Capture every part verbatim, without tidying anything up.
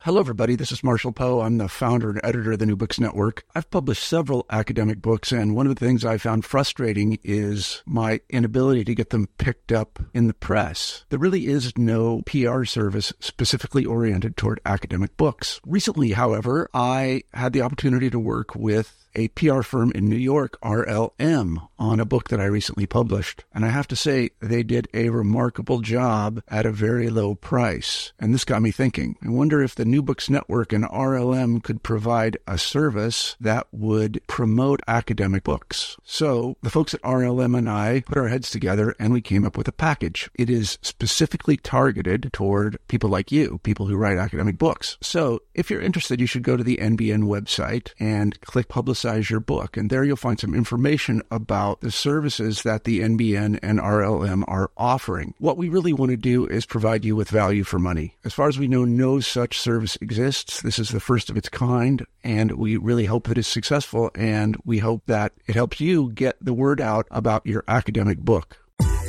Hello, everybody. This is Marshall Poe. I'm the founder and editor of the New Books Network. I've published several academic books, and one of the things I found frustrating is my inability to get them picked up in the press. There really is no P R service specifically oriented toward academic books. Recently, however, I had the opportunity to work with a P R firm in New York, R L M, on a book that I recently published. And I have to say, they did a remarkable job at a very low price. And this got me thinking. I wonder if the New Books Network and R L M could provide a service that would promote academic books. So the folks at R L M and I put our heads together and we came up with a package. It is specifically targeted toward people like you, people who write academic books. So if you're interested, you should go to the N B N website and click Publicize your book. And there you'll find some information about the services that the N B N and R L M are offering. What we really want to do is provide you with value for money. As far as we know, no such service exists. This is the first of its kind, and we really hope that it's successful, and we hope that it helps you get the word out about your academic book.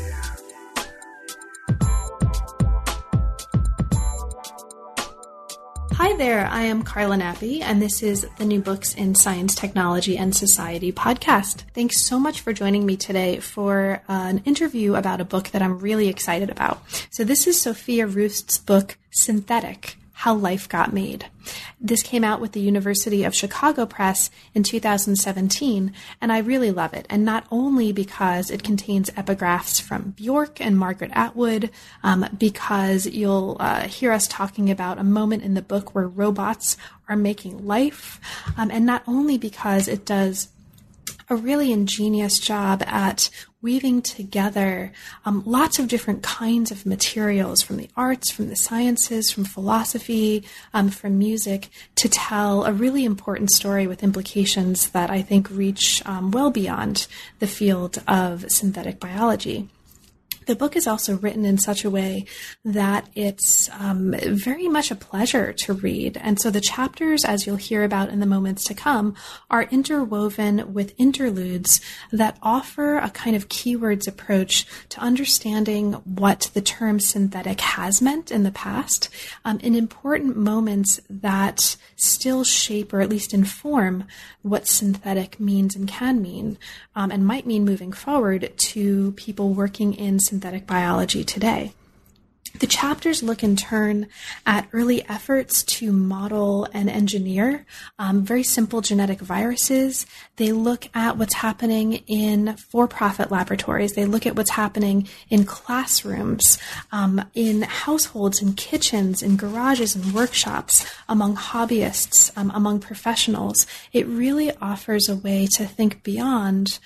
Hi there, I am Carla Nappi, and this is the New Books in Science, Technology, and Society podcast. Thanks so much for joining me today for uh, an interview about a book that I'm really excited about. So this is Sophia Rust's book, Synthetic: How Life Got Made. This came out with the University of Chicago Press in two thousand seventeen, and I really love it. And not only because it contains epigraphs from Bjork and Margaret Atwood, um, because you'll uh, hear us talking about a moment in the book where robots are making life, um, and not only because it does a really ingenious job at weaving together um, lots of different kinds of materials from the arts, from the sciences, from philosophy, um, from music, to tell a really important story with implications that I think reach um, well beyond the field of synthetic biology. The book is also written in such a way that it's um, very much a pleasure to read. And so the chapters, as you'll hear about in the moments to come, are interwoven with interludes that offer a kind of keywords approach to understanding what the term synthetic has meant in the past, um, in important moments that still shape or at least inform what synthetic means and can mean, um, and might mean moving forward to people working in synthetic synthetic biology today. The chapters look in turn at early efforts to model and engineer um, very simple genetic viruses. They look at what's happening in for-profit laboratories. They look at what's happening in classrooms, um, in households, in kitchens, in garages and workshops, among hobbyists, um, among professionals. It really offers a way to think beyond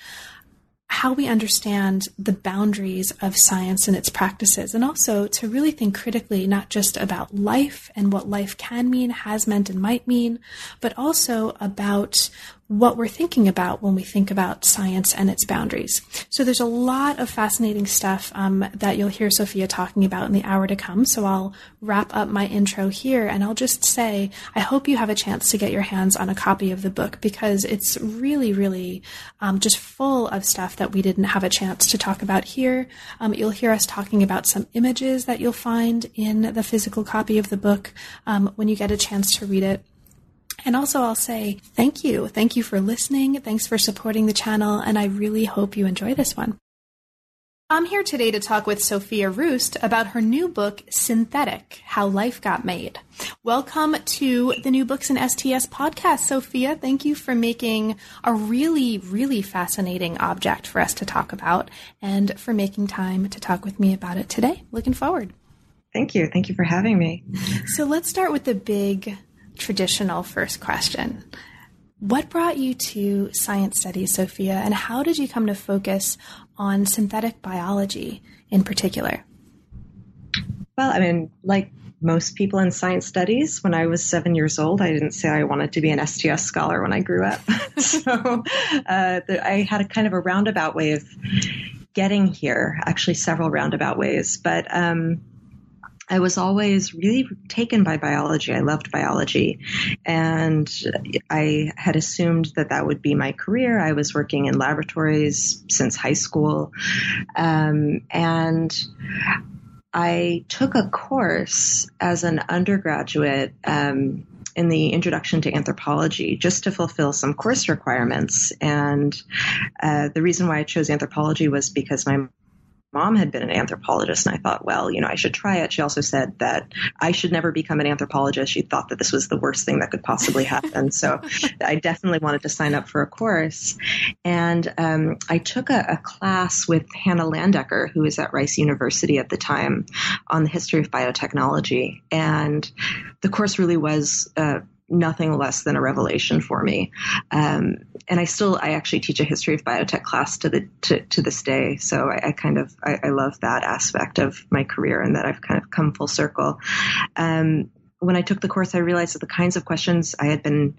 how we understand the boundaries of science and its practices, and also to really think critically, not just about life and what life can mean, has meant, and might mean, but also about what we're thinking about when we think about science and its boundaries. So there's a lot of fascinating stuff um, that you'll hear Sophia talking about in the hour to come. So I'll wrap up my intro here, and I'll just say, I hope you have a chance to get your hands on a copy of the book, because it's really, really um, just full of stuff that we didn't have a chance to talk about here. Um, you'll hear us talking about some images that you'll find in the physical copy of the book um, when you get a chance to read it. And also I'll say thank you. Thank you for listening. Thanks for supporting the channel. And I really hope you enjoy this one. I'm here today to talk with Sophia Rust about her new book, Synthetic: How Life Got Made. Welcome to the New Books in S T S podcast, Sophia. Thank you for making a really, really fascinating object for us to talk about, and for making time to talk with me about it today. Looking forward. Thank you. Thank you for having me. So let's start with the big traditional first question. What brought you to science studies, Sophia, and how did you come to focus on synthetic biology in particular? Well, I mean, like most people in science studies, when I was seven years old, I didn't say I wanted to be an S T S scholar when I grew up. so uh, I had a kind of a roundabout way of getting here, actually several roundabout ways. But um, I was always really taken by biology. I loved biology, and I had assumed that that would be my career. I was working in laboratories since high school, um, and I took a course as an undergraduate um, in the Introduction to Anthropology just to fulfill some course requirements. And uh, the reason why I chose anthropology was because my mom had been an anthropologist, and I thought, well, you know, I should try it. She also said that I should never become an anthropologist. She thought that this was the worst thing that could possibly happen. So I definitely wanted to sign up for a course. And um, I took a, a class with Hannah Landecker, who was at Rice University at the time, on the history of biotechnology. And the course really was uh, nothing less than a revelation for me. Um, and I still, I actually teach a history of biotech class to the to, to this day. So I, I kind of, I, I love that aspect of my career, and that I've kind of come full circle. Um, when I took the course, I realized that the kinds of questions I had been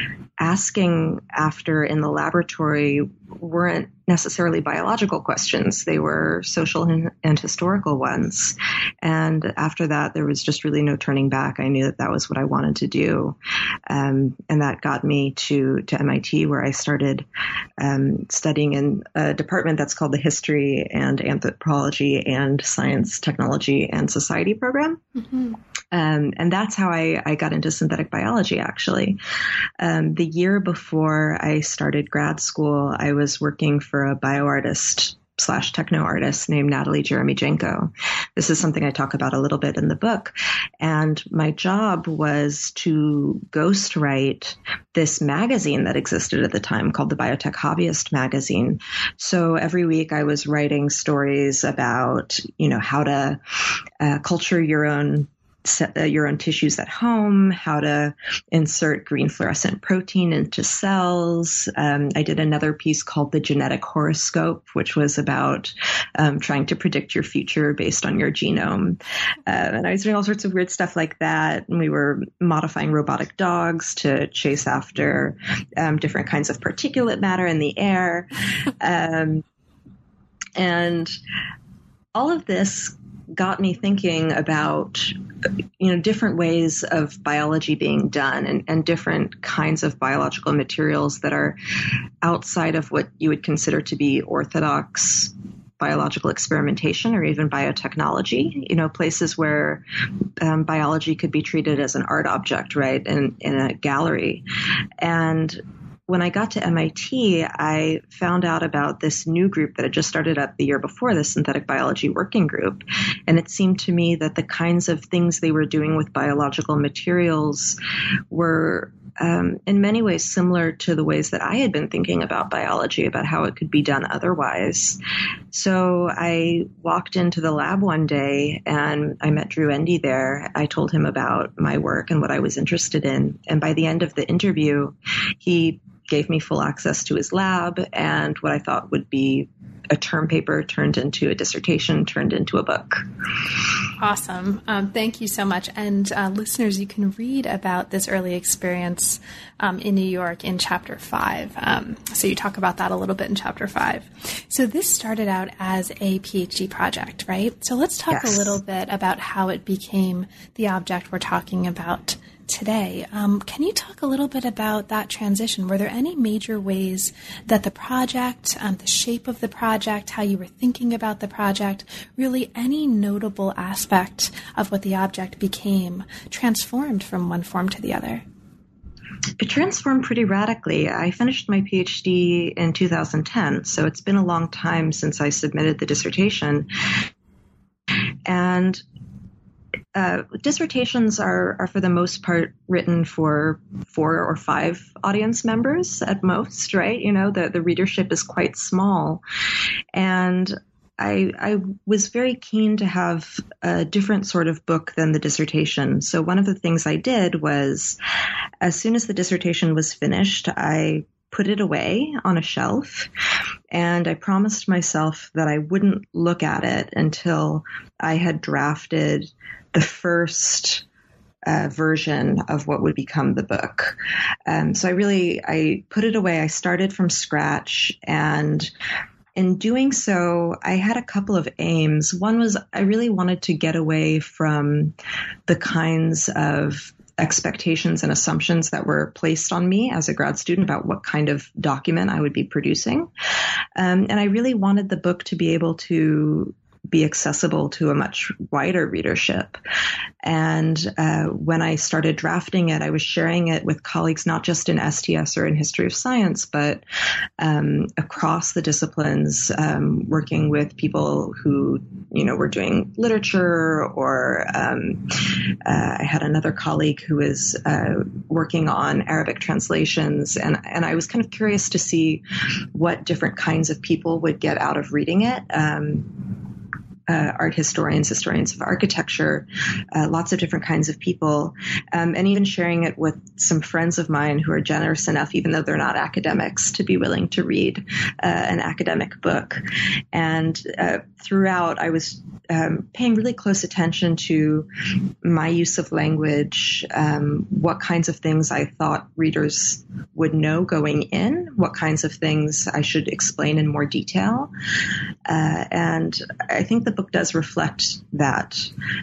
asking after in the laboratory weren't necessarily biological questions. They were social and, and historical ones. And after that, there was just really no turning back. I knew that that was what I wanted to do. Um, and that got me to, to M I T, where I started um, studying in a department that's called the History and Anthropology and Science, Technology, and Society program. Mm-hmm. Um, and that's how I, I got into synthetic biology, actually. Um, the year before I started grad school, I was working for a bioartist slash techno artist named Natalie Jeremijenko. This is something I talk about a little bit in the book. And my job was to ghostwrite this magazine that existed at the time called the Biotech Hobbyist magazine. So every week I was writing stories about, you know, how to uh, culture your own Set, uh, your own tissues at home, how to insert green fluorescent protein into cells. Um, I did another piece called The Genetic Horoscope, which was about um, trying to predict your future based on your genome. Uh, and I was doing all sorts of weird stuff like that. And we were modifying robotic dogs to chase after um, different kinds of particulate matter in the air. Um, and all of this got me thinking about, you know, different ways of biology being done, and, and different kinds of biological materials that are outside of what you would consider to be orthodox biological experimentation or even biotechnology, you know, places where um, biology could be treated as an art object, right, in, in a gallery. And when I got to M I T, I found out about this new group that had just started up the year before, the Synthetic Biology Working Group. And it seemed to me that the kinds of things they were doing with biological materials were um, in many ways similar to the ways that I had been thinking about biology, about how it could be done otherwise. So I walked into the lab one day and I met Drew Endy there. I told him about my work and what I was interested in. And by the end of the interview, he gave me full access to his lab, and what I thought would be a term paper turned into a dissertation, turned into a book. Awesome. Um, thank you so much. And uh, listeners, you can read about this early experience um, in New York in chapter five. Um, so you talk about that a little bit in chapter five. So this started out as a PhD project, right? So let's talk yes. a little bit about how it became the object we're talking about today. Um, can you talk a little bit about that transition? Were there any major ways that the project, um, the shape of the project, how you were thinking about the project, really any notable aspect of what the object became transformed from one form to the other? It transformed pretty radically. I finished my PhD in two thousand ten, so it's been a long time since I submitted the dissertation. And Uh, dissertations are, are for the most part written for four or five audience members at most, right? You know, the, the readership is quite small. And I, I was very keen to have a different sort of book than the dissertation. So one of the things I did was, as soon as the dissertation was finished, I put it away on a shelf, and I promised myself that I wouldn't look at it until I had drafted the first uh, version of what would become the book. Um, so I really, I put it away. I started from scratch, and in doing so, I had a couple of aims. One was I really wanted to get away from the kinds of expectations and assumptions that were placed on me as a grad student about what kind of document I would be producing. Um, and I really wanted the book to be able to be accessible to a much wider readership. And uh, when I started drafting it, I was sharing it with colleagues, not just in S T S or in history of science, but um, across the disciplines, um, working with people who, you know, were doing literature, or um, uh, I had another colleague who was uh, working on Arabic translations. And, and I was kind of curious to see what different kinds of people would get out of reading it. Um, Uh, art historians, historians of architecture, uh, lots of different kinds of people, um, and even sharing it with some friends of mine who are generous enough, even though they're not academics, to be willing to read uh, an academic book. And uh, throughout, I was um, paying really close attention to my use of language, um, what kinds of things I thought readers would know going in, what kinds of things I should explain in more detail. Uh, and I think the book does reflect that.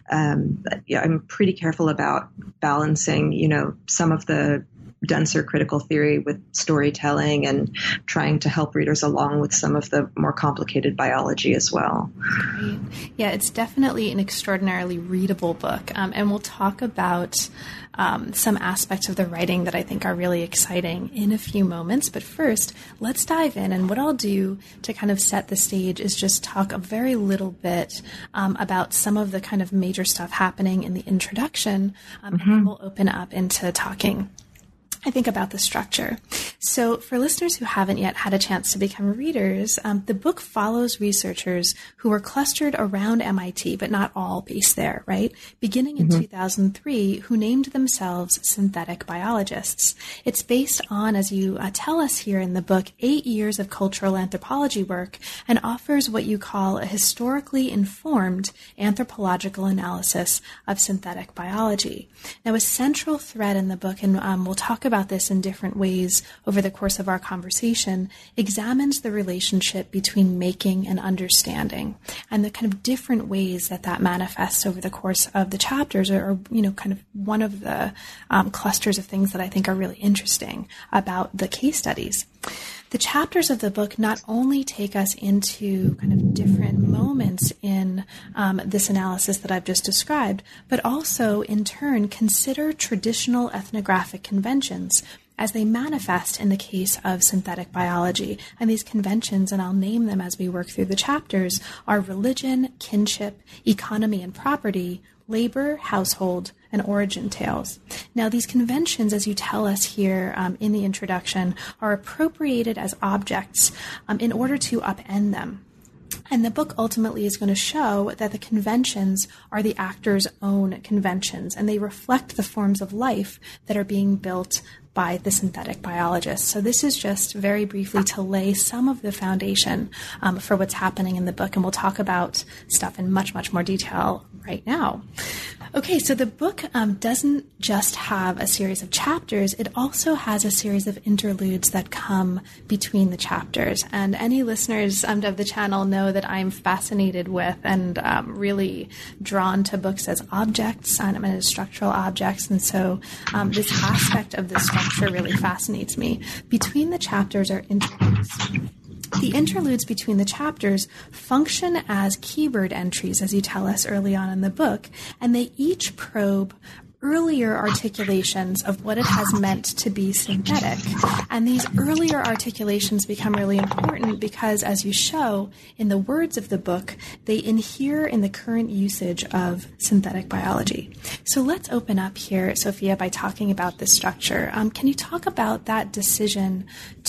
Um, yeah, I'm pretty careful about balancing, you know, some of the denser critical theory with storytelling, and trying to help readers along with some of the more complicated biology as well. Great. Yeah, it's definitely an extraordinarily readable book. Um, and we'll talk about um, some aspects of the writing that I think are really exciting in a few moments. But first, let's dive in. And what I'll do to kind of set the stage is just talk a very little bit um, about some of the kind of major stuff happening in the introduction, um, mm-hmm. and then we'll open up into talking, I think, about the structure. So for listeners who haven't yet had a chance to become readers, um, the book follows researchers who were clustered around M I T, but not all based there, right? Beginning in mm-hmm. two thousand three, who named themselves synthetic biologists. It's based on, as you uh, tell us here in the book, eight years of cultural anthropology work, and offers what you call a historically informed anthropological analysis of synthetic biology. Now, a central thread in the book, and um, we'll talk about this in different ways over the course of our conversation, examines the relationship between making and understanding, and the kind of different ways that that manifests over the course of the chapters, or, or you know, kind of one of the um, clusters of things that I think are really interesting about the case studies. The chapters of the book not only take us into kind of different moments in um, this analysis that I've just described, but also in turn consider traditional ethnographic conventions as they manifest in the case of synthetic biology. And these conventions, and I'll name them as we work through the chapters, are religion, kinship, economy and property, labor, household, and origin tales. Now, these conventions, as you tell us here um, in the introduction, are appropriated as objects um, in order to upend them. And the book ultimately is going to show that the conventions are the actor's own conventions, and they reflect the forms of life that are being built by the synthetic biologists. So this is just very briefly to lay some of the foundation um, for what's happening in the book, and we'll talk about stuff in much, much more detail right now. Okay, so the book um, doesn't just have a series of chapters, it also has a series of interludes that come between the chapters. And any listeners um, of the channel know that I'm fascinated with and um, really drawn to books as objects and as structural objects. And so um, this aspect of the structure really fascinates me. Between the chapters are interludes. The interludes between the chapters function as keyword entries, as you tell us early on in the book, and they each probe earlier articulations of what it has meant to be synthetic. And these earlier articulations become really important because, as you show in the words of the book, they inhere in the current usage of synthetic biology. So let's open up here, Sophia, by talking about this structure. Um, can you talk about that decision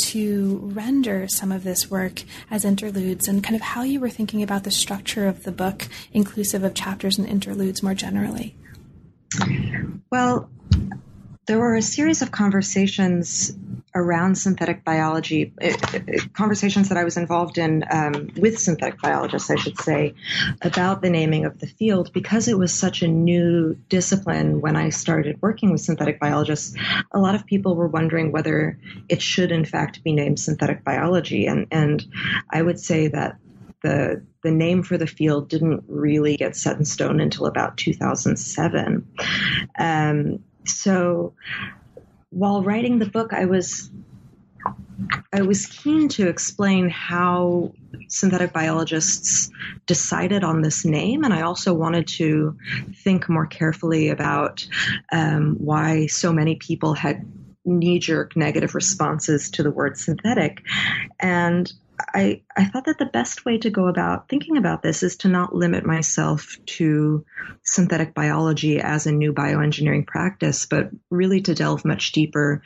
to render some of this work as interludes, and kind of how you were thinking about the structure of the book, inclusive of chapters and interludes more generally? Well, there were a series of conversations around synthetic biology, it, it, conversations that I was involved in um, with synthetic biologists, I should say, about the naming of the field, because it was such a new discipline when I started working with synthetic biologists. A lot of people were wondering whether it should, in fact, be named synthetic biology. And, and I would say that the the name for the field didn't really get set in stone until about two thousand seven. Um, so while writing the book, I was I was keen to explain how synthetic biologists decided on this name, and I also wanted to think more carefully about um, why so many people had knee-jerk negative responses to the word synthetic. And I, I thought that the best way to go about thinking about this is to not limit myself to synthetic biology as a new bioengineering practice, but really to delve much deeper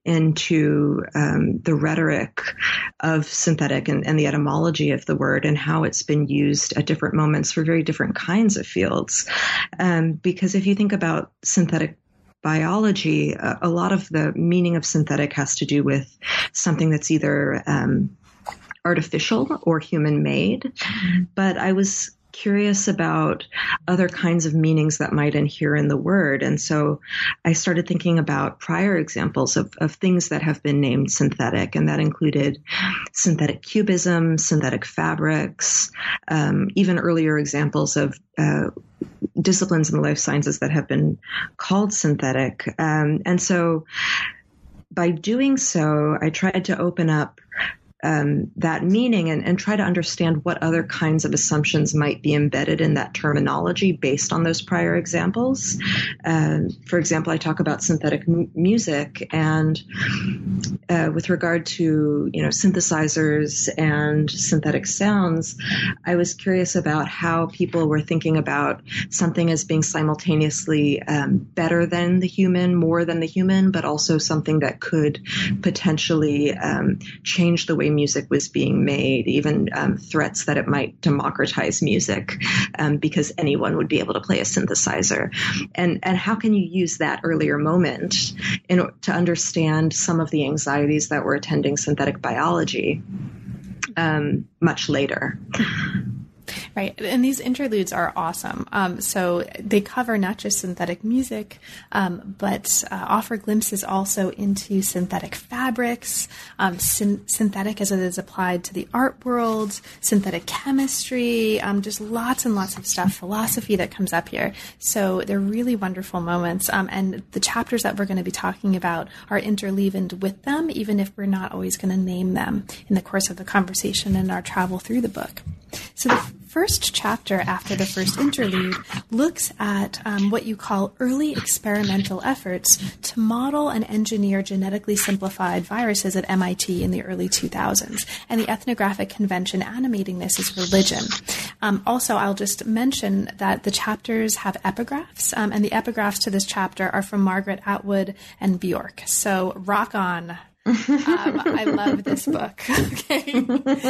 into um, the rhetoric of synthetic and, and the etymology of the word and how it's been used at different moments for very different kinds of fields. Um, because if you think about synthetic biology, a, a lot of the meaning of synthetic has to do with something that's either um, artificial or human-made. But I was curious about other kinds of meanings that might inhere in the word. And so I started thinking about prior examples of, of things that have been named synthetic, and that included synthetic cubism, synthetic fabrics, um, even earlier examples of uh, disciplines in the life sciences that have been called synthetic. Um, and so by doing so, I tried to open up Um, that meaning and, and try to understand what other kinds of assumptions might be embedded in that terminology based on those prior examples. Um, for example, I talk about synthetic m- music, and uh, with regard to, you know, synthesizers and synthetic sounds, I was curious about how people were thinking about something as being simultaneously um, better than the human, more than the human, but also something that could potentially um, change the way music was being made, even um, threats that it might democratize music um, because anyone would be able to play a synthesizer. And and how can you use that earlier moment in, to understand some of the anxieties that were attending synthetic biology um, much later? Right. And these interludes are awesome. Um, so they cover not just synthetic music, um, but uh, offer glimpses also into synthetic fabrics, um, syn- synthetic as it is applied to the art world, synthetic chemistry, um, just lots and lots of stuff, philosophy that comes up here. So they're really wonderful moments. Um, and the chapters that we're going to be talking about are interleavened with them, even if we're not always going to name them in the course of the conversation and our travel through the book. So the first chapter after the first interlude looks at um, what you call early experimental efforts to model and engineer genetically simplified viruses at M I T in the early two thousands. And the ethnographic convention animating this is religion. Um, also, I'll just mention that the chapters have epigraphs, um, and the epigraphs to this chapter are from Margaret Atwood and Bjork. So rock on. um, I love this book. Okay.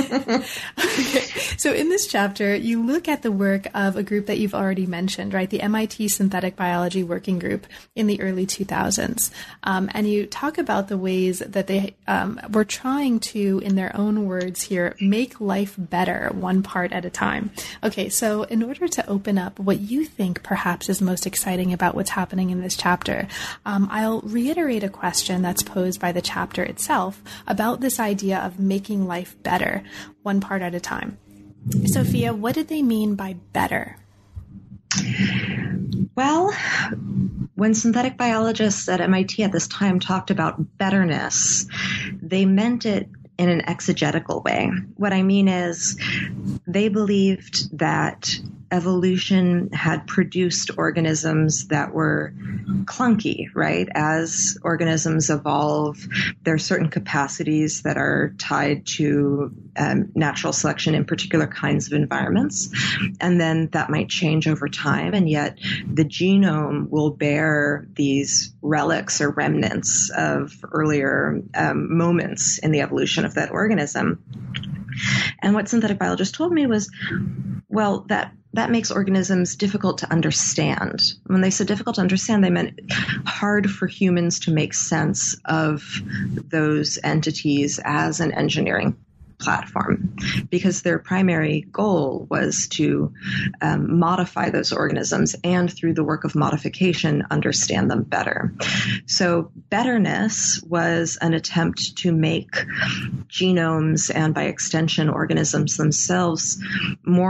Okay. So in this chapter, you look at the work of a group that you've already mentioned, right? The M I T Synthetic Biology Working Group in the early two thousands. Um, and you talk about the ways that they um, were trying to, in their own words here, make life better one part at a time. Okay. So in order to open up what you think perhaps is most exciting about what's happening in this chapter, um, I'll reiterate a question that's posed by the chapter itself about this idea of making life better, one part at a time. Sophia, what did they mean by better? Well, when synthetic biologists at M I T at this time talked about betterness, they meant it in an exegetical way. What I mean is they believed that evolution had produced organisms that were clunky, right? As organisms evolve, there are certain capacities that are tied to um, natural selection in particular kinds of environments. And then that might change over time. And yet the genome will bear these relics or remnants of earlier um, moments in the evolution of that organism. And what synthetic biologists told me was, well, that that makes organisms difficult to understand. When they said difficult to understand, they meant hard for humans to make sense of those entities as an engineering platform, because their primary goal was to um, modify those organisms and through the work of modification, understand them better. So betterness was an attempt to make genomes and by extension organisms themselves more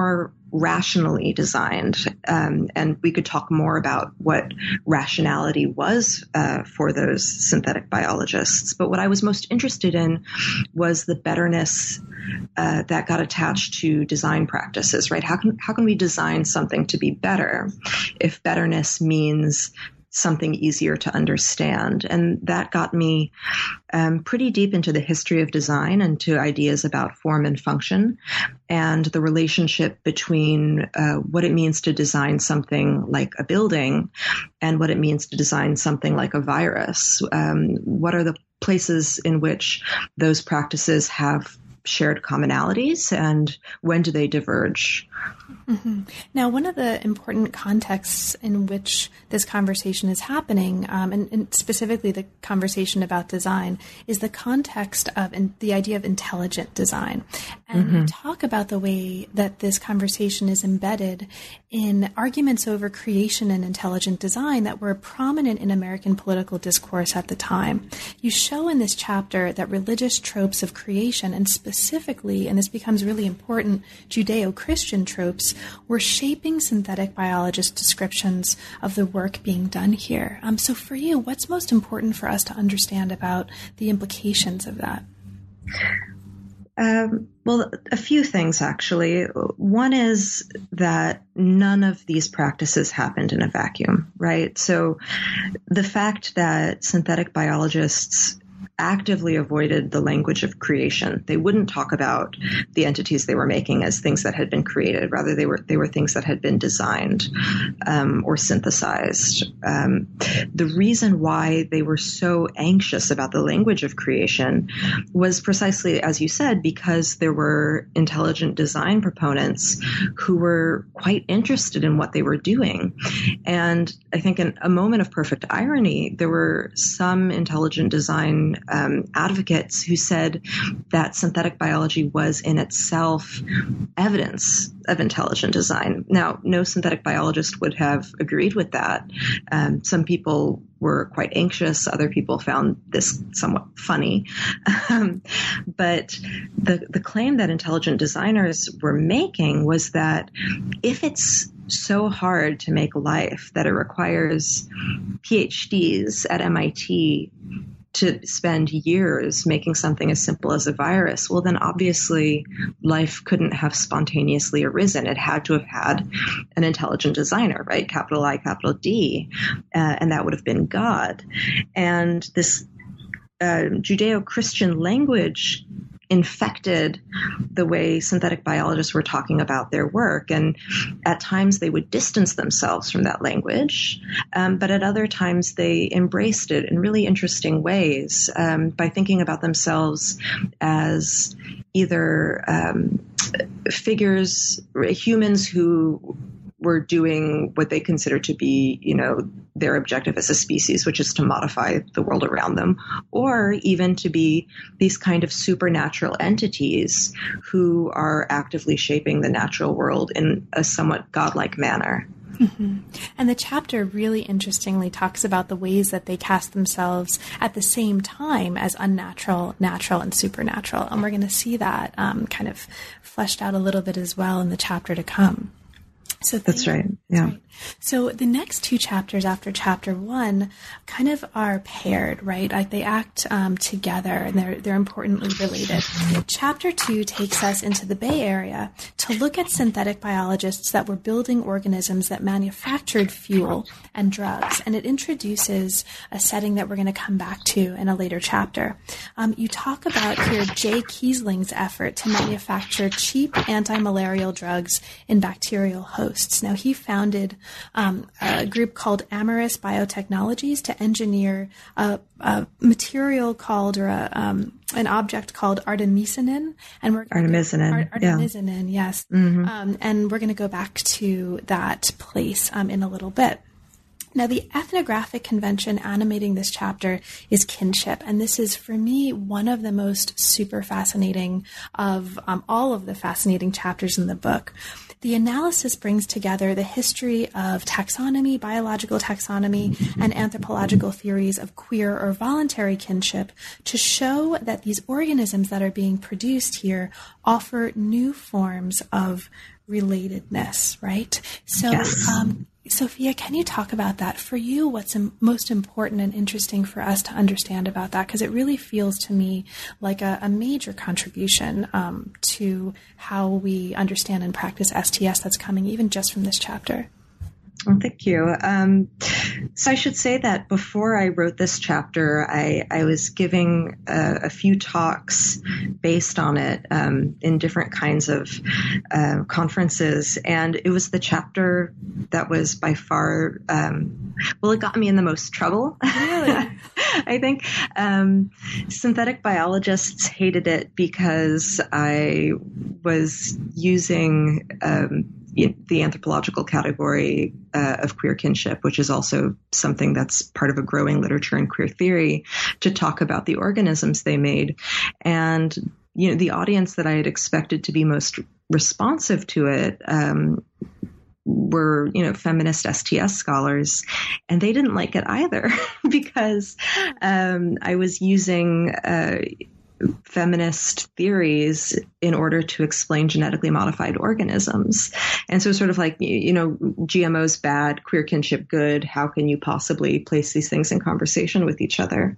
rationally designed. Um, and we could talk more about what rationality was uh, for those synthetic biologists. But what I was most interested in was the betterness uh, that got attached to design practices, right? How can, how can we design something to be better if betterness means something easier to understand? And that got me um, pretty deep into the history of design and to ideas about form and function and the relationship between uh, what it means to design something like a building and what it means to design something like a virus. Um, what are the places in which those practices have shared commonalities, and when do they diverge? Mm-hmm. Now, one of the important contexts in which this conversation is happening, um, and, and specifically the conversation about design, is the context of in, the idea of intelligent design. And mm-hmm. we talk about the way that this conversation is embedded in arguments over creation and intelligent design that were prominent in American political discourse at the time. You show in this chapter that religious tropes of creation, and specifically, and this becomes really important, Judeo-Christian tropes, were shaping synthetic biologist descriptions of the work being done here. Um, so for you, what's most important for us to understand about the implications of that? Um, well, a few things, actually. One is that none of these practices happened in a vacuum, right? So the fact that synthetic biologists actively avoided the language of creation. They wouldn't talk about the entities they were making as things that had been created. Rather, they were they were things that had been designed um, or synthesized. Um, the reason why they were so anxious about the language of creation was precisely, as you said, because there were intelligent design proponents who were quite interested in what they were doing. And I think in a moment of perfect irony, there were some intelligent design Um, advocates who said that synthetic biology was in itself evidence of intelligent design. Now, no synthetic biologist would have agreed with that. Um, some people were quite anxious. Other people found this somewhat funny. Um, but the, the claim that intelligent designers were making was that if it's so hard to make life that it requires PhDs at M I T to spend years making something as simple as a virus, well, then obviously life couldn't have spontaneously arisen. It had to have had an intelligent designer, right? Capital I, capital D, uh, and that would have been God. And this uh, Judeo-Christian language infected the way synthetic biologists were talking about their work. And at times they would distance themselves from that language, um, but at other times they embraced it in really interesting ways um, by thinking about themselves as either um, figures, humans who were doing what they consider to be, you know, their objective as a species, which is to modify the world around them, or even to be these kind of supernatural entities who are actively shaping the natural world in a somewhat godlike manner. Mm-hmm. And the chapter really interestingly talks about the ways that they cast themselves at the same time as unnatural, natural, and supernatural. And we're going to see that um, kind of fleshed out a little bit as well in the chapter to come. So That's right. Yeah. Right. So the next two chapters after chapter one kind of are paired, right? Like they act um, together and they're they're importantly related. Chapter two takes us into the Bay Area to look at synthetic biologists that were building organisms that manufactured fuel and drugs. And it introduces a setting that we're going to come back to in a later chapter. Um, you talk about here Jay Kiesling's effort to manufacture cheap anti-malarial drugs in bacterial hosts. Now, he founded Um, a group called Amyris Biotechnologies to engineer a, a material called, or a, um, an object called artemisinin. And we're artemisinin, Art, artemisinin, yeah. yes. Mm-hmm. Um, and we're going to go back to that place um, in a little bit. Now, the ethnographic convention animating this chapter is kinship, and this is, for me, one of the most super fascinating of um, all of the fascinating chapters in the book. The analysis brings together the history of taxonomy, biological taxonomy, and anthropological theories of queer or voluntary kinship to show that these organisms that are being produced here offer new forms of relatedness, right? So, yes. um, Sophia, can you talk about that? For you, what's im- most important and interesting for us to understand about that? Because it really feels to me like a, a major contribution um, to how we understand and practice S T S that's coming even just from this chapter. Well, thank you. Um, so I should say that before I wrote this chapter, I, I was giving a, a few talks based on it um, in different kinds of uh, conferences. And it was the chapter that was by far, um, well, it got me in the most trouble. Really? I think um, synthetic biologists hated it because I was using um, the anthropological category uh, of queer kinship, which is also something that's part of a growing literature in queer theory, to talk about the organisms they made. And, you know, the audience that I had expected to be most responsive to it um, were, you know, feminist S T S scholars, and they didn't like it either because um, I was using uh, feminist theories in order to explain genetically modified organisms. And so sort of like, you know, G M Os bad, queer kinship good. How can you possibly place these things in conversation with each other?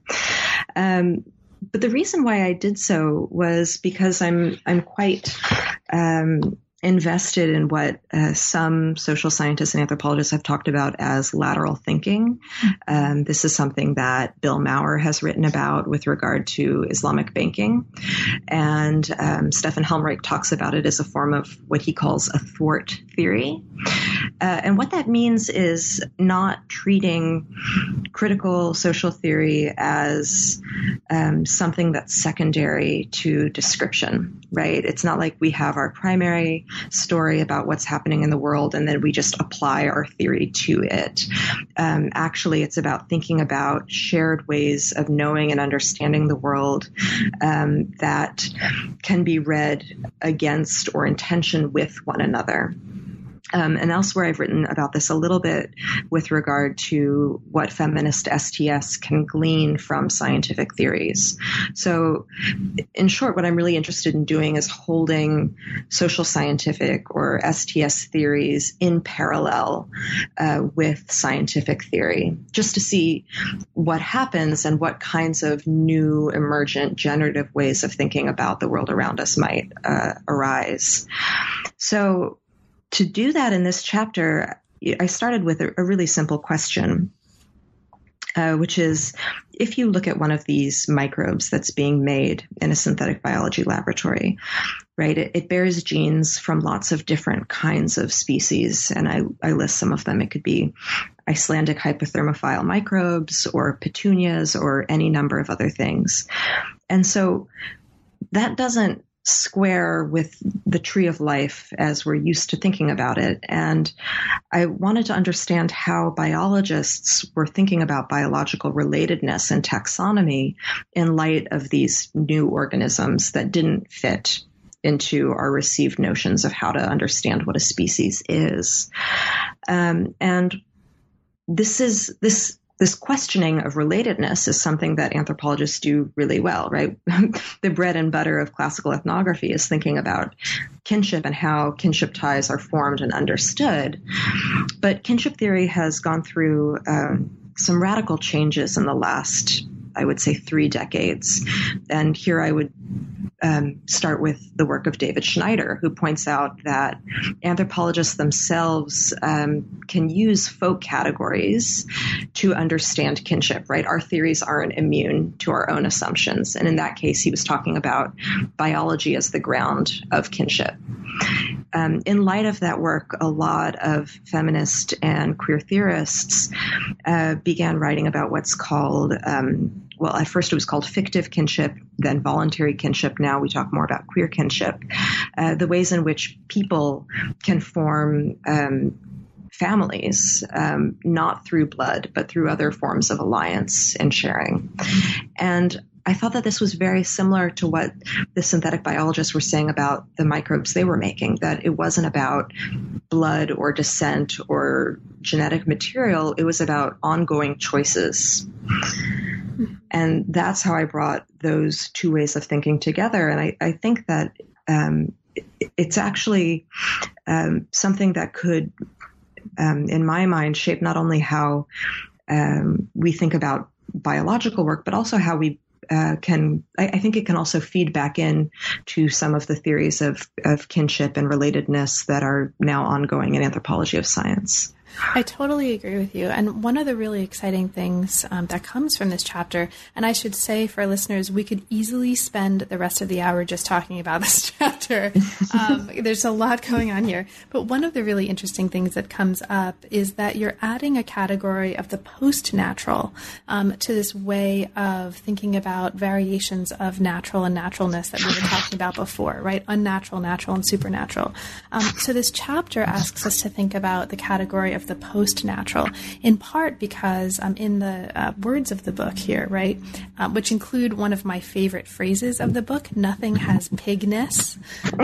Um, but the reason why I did so was because I'm, I'm quite, um, invested in what uh, some social scientists and anthropologists have talked about as lateral thinking. Um, this is something that Bill Maurer has written about with regard to Islamic banking. And um, Stefan Helmreich talks about it as a form of what he calls a thwart theory. Uh, and what that means is not treating critical social theory as um, something that's secondary to description, right? It's not like we have our primary story about what's happening in the world and then we just apply our theory to it. Um, actually, it's about thinking about shared ways of knowing and understanding the world um, that can be read against or in tension with one another. Um, and elsewhere, I've written about this a little bit with regard to what feminist S T S can glean from scientific theories. So in short, what I'm really interested in doing is holding social scientific or S T S theories in parallel uh, with scientific theory, just to see what happens and what kinds of new emergent generative ways of thinking about the world around us might uh, arise. So to do that in this chapter, I started with a, a really simple question, uh, which is, if you look at one of these microbes that's being made in a synthetic biology laboratory, right, it, it bears genes from lots of different kinds of species, and I, I list some of them. It could be Icelandic hypothermophile microbes or petunias or any number of other things. And so that doesn't square with the tree of life as we're used to thinking about it. And I wanted to understand how biologists were thinking about biological relatedness and taxonomy in light of these new organisms that didn't fit into our received notions of how to understand what a species is. Um, and this is this This questioning of relatedness is something that anthropologists do really well, right? The bread and butter of classical ethnography is thinking about kinship and how kinship ties are formed and understood. But kinship theory has gone through um, some radical changes in the last, I would say, three decades. And here I would Um, start with the work of David Schneider, who points out that anthropologists themselves um, can use folk categories to understand kinship, right? Our theories aren't immune to our own assumptions. And in that case, he was talking about biology as the ground of kinship. Um, in light of that work, a lot of feminist and queer theorists uh, began writing about what's called um, well, at first it was called fictive kinship, then voluntary kinship. Now we talk more about queer kinship, uh, the ways in which people can form um, families, um, not through blood, but through other forms of alliance and sharing. And I thought that this was very similar to what the synthetic biologists were saying about the microbes they were making, that it wasn't about blood or descent or genetic material. It was about ongoing choices. And that's how I brought those two ways of thinking together. And I, I think that um, it, it's actually um, something that could, um, in my mind, shape not only how um, we think about biological work, but also how we uh, can, I, I think it can also feed back in to some of the theories of, of kinship and relatedness that are now ongoing in anthropology of science. I totally agree with you. And one of the really exciting things um, that comes from this chapter, and I should say for listeners, we could easily spend the rest of the hour just talking about this chapter. Um, there's a lot going on here. But one of the really interesting things that comes up is that you're adding a category of the post-natural um, to this way of thinking about variations of natural and naturalness that we were talking about before, right? Unnatural, natural, and supernatural. Um, so this chapter asks us to think about the category of the post-natural, in part because um, in the uh, words of the book here, right, uh, which include one of my favorite phrases of the book, nothing has pigness.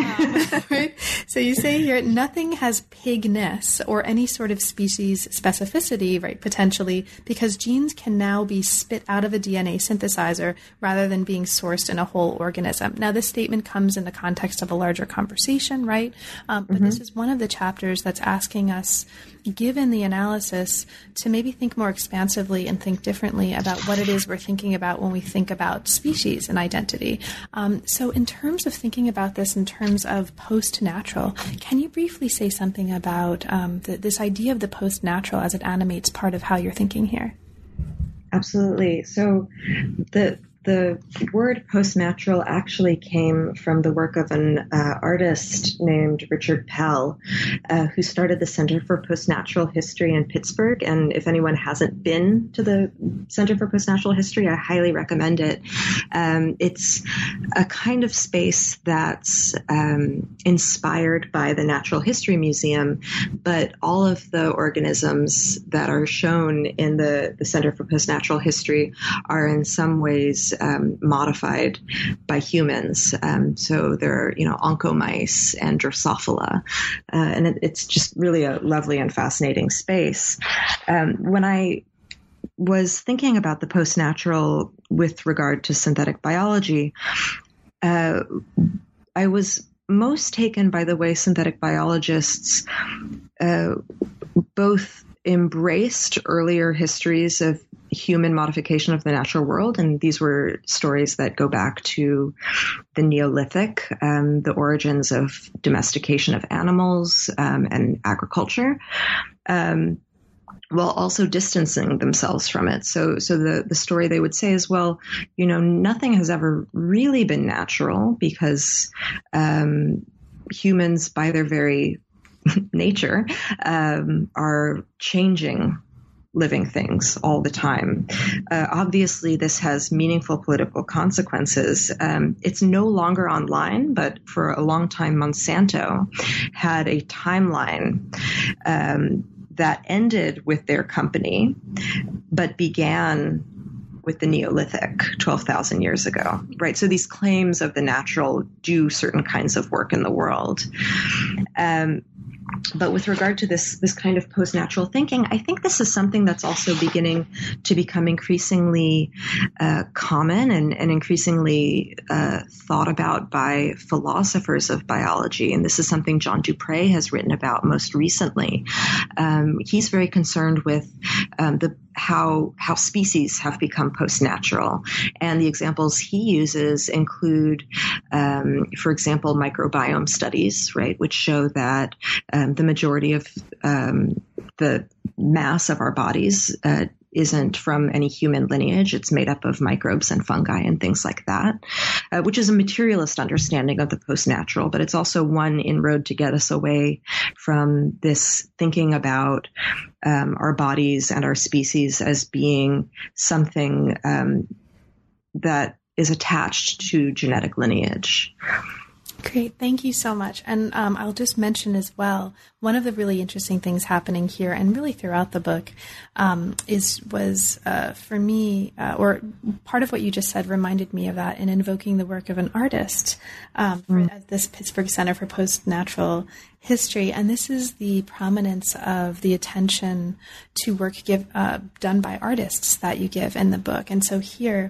Um, right? So you say here, nothing has pigness or any sort of species specificity, right, potentially, because genes can now be spit out of a D N A synthesizer rather than being sourced in a whole organism. Now, this statement comes in the context of a larger conversation, right? Um, but mm-hmm. this is one of the chapters that's asking us, given the analysis, to maybe think more expansively and think differently about what it is we're thinking about when we think about species and identity. Um, so in terms of thinking about this in terms of post-natural, can you briefly say something about um, the, this idea of the post-natural as it animates part of how you're thinking here? Absolutely. So the The word post-natural actually came from the work of an uh, artist named Richard Pell, uh, who started the Center for Post-Natural History in Pittsburgh. And if anyone hasn't been to the Center for Post-Natural History, I highly recommend it. Um, it's a kind of space that's um, inspired by the Natural History Museum, but all of the organisms that are shown in the, the Center for Post-Natural History are in some ways Um, modified by humans. Um, so there are, you know, oncomice and Drosophila, uh, and it, it's just really a lovely and fascinating space. Um, when I was thinking about the post-natural with regard to synthetic biology, uh, I was most taken by the way synthetic biologists uh, both embraced earlier histories of human modification of the natural world. And these were stories that go back to the Neolithic, um, the origins of domestication of animals um, and agriculture, um, while also distancing themselves from it. So, so the, the story they would say is, well, you know, nothing has ever really been natural because um, humans, by their very nature, um, are changing living things all the time. Uh, obviously, this has meaningful political consequences. Um, it's no longer online, but for a long time, Monsanto had a timeline um, that ended with their company, but began with the Neolithic twelve thousand years ago, right? So these claims of the natural do certain kinds of work in the world. Um, But with regard to this this kind of post-natural thinking, I think this is something that's also beginning to become increasingly uh, common and, and increasingly uh, thought about by philosophers of biology. And this is something John Dupre has written about most recently. Um, he's very concerned with um, the how how species have become post-natural. And the examples he uses include, um, for example, microbiome studies, right, which show that um, the majority of um, the mass of our bodies uh, isn't from any human lineage. It's made up of microbes and fungi and things like that, uh, which is a materialist understanding of the post-natural, but it's also one inroad to get us away from this thinking about um, our bodies and our species as being something um, that is attached to genetic lineage. Great. Thank you so much. And um, I'll just mention as well, one of the really interesting things happening here and really throughout the book um, is was uh, for me, uh, or part of what you just said reminded me of that in invoking the work of an artist um, for, mm. at this Pittsburgh Center for Post-Natural History. And this is the prominence of the attention to work give, uh, done by artists that you give in the book. And so here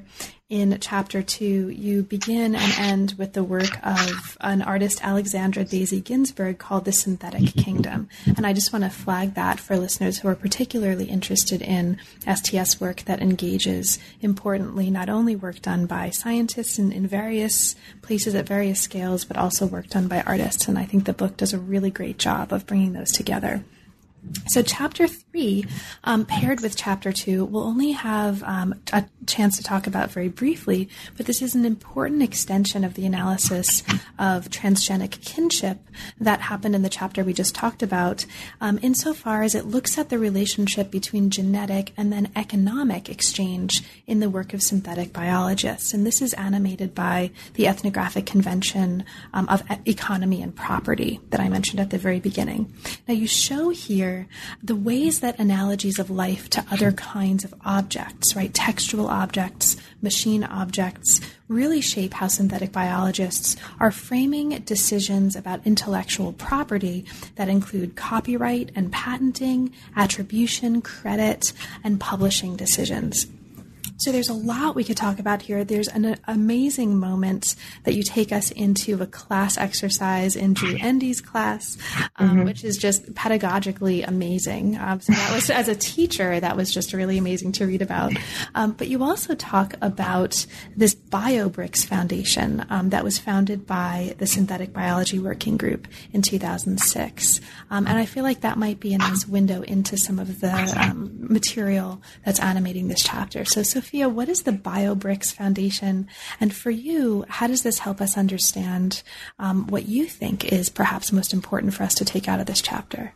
in chapter two, you begin and end with the work of an artist, Alexandra Daisy Ginsburg, called The Synthetic Kingdom. And I just want to flag that for listeners who are particularly interested in S T S work that engages, importantly, not only work done by scientists in, in various places at various scales, but also work done by artists. And I think the book does a really great job of bringing those together. So chapter three, um, paired with chapter two, we'll only have um, a chance to talk about very briefly, but this is an important extension of the analysis of transgenic kinship that happened in the chapter we just talked about, um, insofar as it looks at the relationship between genetic and then economic exchange in the work of synthetic biologists. And this is animated by the ethnographic convention um, of economy and property that I mentioned at the very beginning. Now, you show here the ways that analogies of life to other kinds of objects, right, textual objects, machine objects, really shape how synthetic biologists are framing decisions about intellectual property that include copyright and patenting, attribution, credit, and publishing decisions. So there's a lot we could talk about here. There's an amazing moment that you take us into a class exercise in Drew Endy's class, um, mm-hmm. which is just pedagogically amazing. Um, so that was, as a teacher, that was just really amazing to read about. Um, but you also talk about this BioBricks Foundation um, that was founded by the Synthetic Biology Working Group in two thousand six. Um, and I feel like that might be a nice window into some of the um, material that's animating this chapter. So, Sophia, what is the BioBricks Foundation? And for you, how does this help us understand um, what you think is perhaps most important for us to take out of this chapter?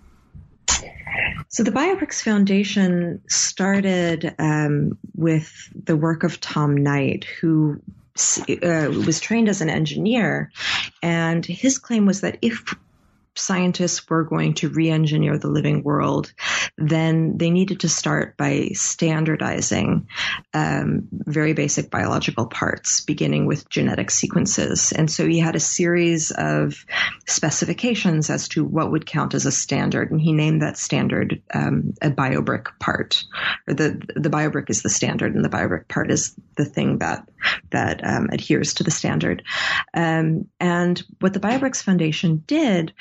So the BioBricks Foundation started um, with the work of Tom Knight, who uh, was trained as an engineer. And his claim was that if scientists were going to re-engineer the living world, then they needed to start by standardizing um, very basic biological parts, beginning with genetic sequences. And so he had a series of specifications as to what would count as a standard, and he named that standard um, a biobrick part. Or the the biobrick is the standard, and the biobrick part is the thing that that um, adheres to the standard. Um, and what the BioBricks Foundation did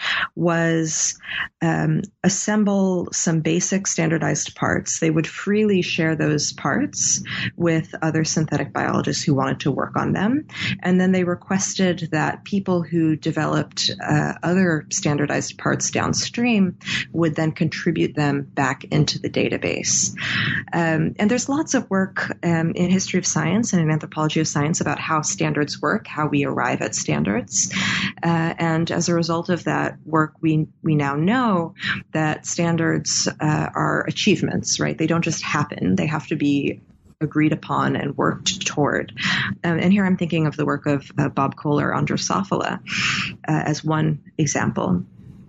was um, assemble some basic standardized parts. They would freely share those parts with other synthetic biologists who wanted to work on them. And then they requested that people who developed uh, other standardized parts downstream would then contribute them back into the database. Um, and there's lots of work um, in history of science and in anthropology of science about how standards work, how we arrive at standards. Uh, and as a result of that work, we we now know that standards uh, are achievements, right? They don't just happen. They have to be agreed upon and worked toward. Um, and here I'm thinking of the work of uh, Bob Kohler on Drosophila uh, as one example.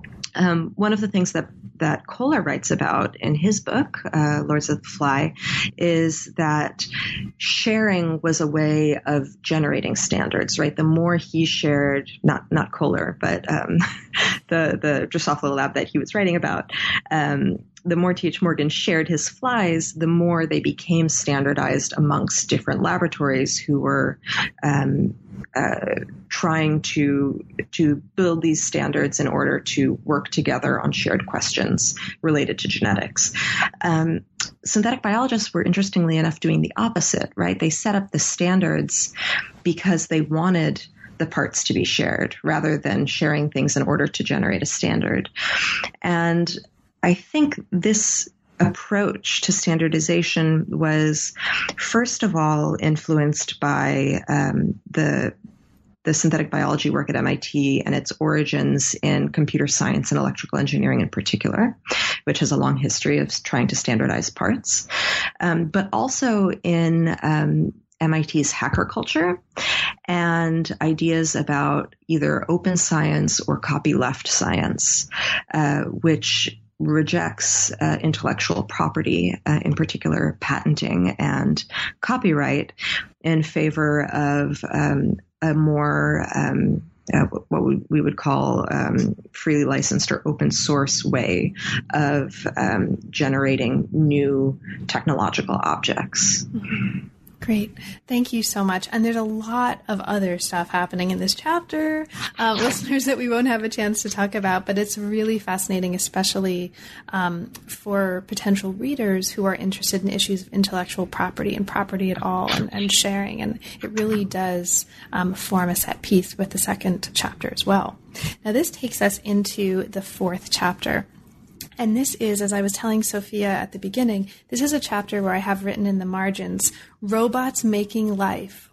Um, one of the things that, that Kohler writes about in his book, uh, Lords of the Fly, is that sharing was a way of generating standards, right? The more he shared, not not Kohler, but um, the, the Drosophila lab that he was writing about, um, the more T H Morgan shared his flies, the more they became standardized amongst different laboratories who were um, uh, trying to to build these standards in order to work together on shared questions related to genetics. Um, synthetic biologists were, interestingly enough, doing the opposite, right? They set up the standards because they wanted the parts to be shared rather than sharing things in order to generate a standard. And I think this approach to standardization was, first of all, influenced by um, the the synthetic biology work at M I T and its origins in computer science and electrical engineering in particular, which has a long history of trying to standardize parts, um, but also in um, M I T's hacker culture and ideas about either open science or copyleft science, uh, which rejects uh, intellectual property, uh, in particular patenting and copyright, in favor of um, a more um, uh, what we, we would call um, freely licensed or open source way of um, generating new technological objects. Mm-hmm. Great. Thank you so much. And there's a lot of other stuff happening in this chapter, uh, listeners, that we won't have a chance to talk about, but it's really fascinating, especially um, for potential readers who are interested in issues of intellectual property and property at all, and, and sharing. And it really does um, form a set piece with the second chapter as well. Now, this takes us into the fourth chapter. And this is, as I was telling Sophia at the beginning, this is a chapter where I have written in the margins, robots making life.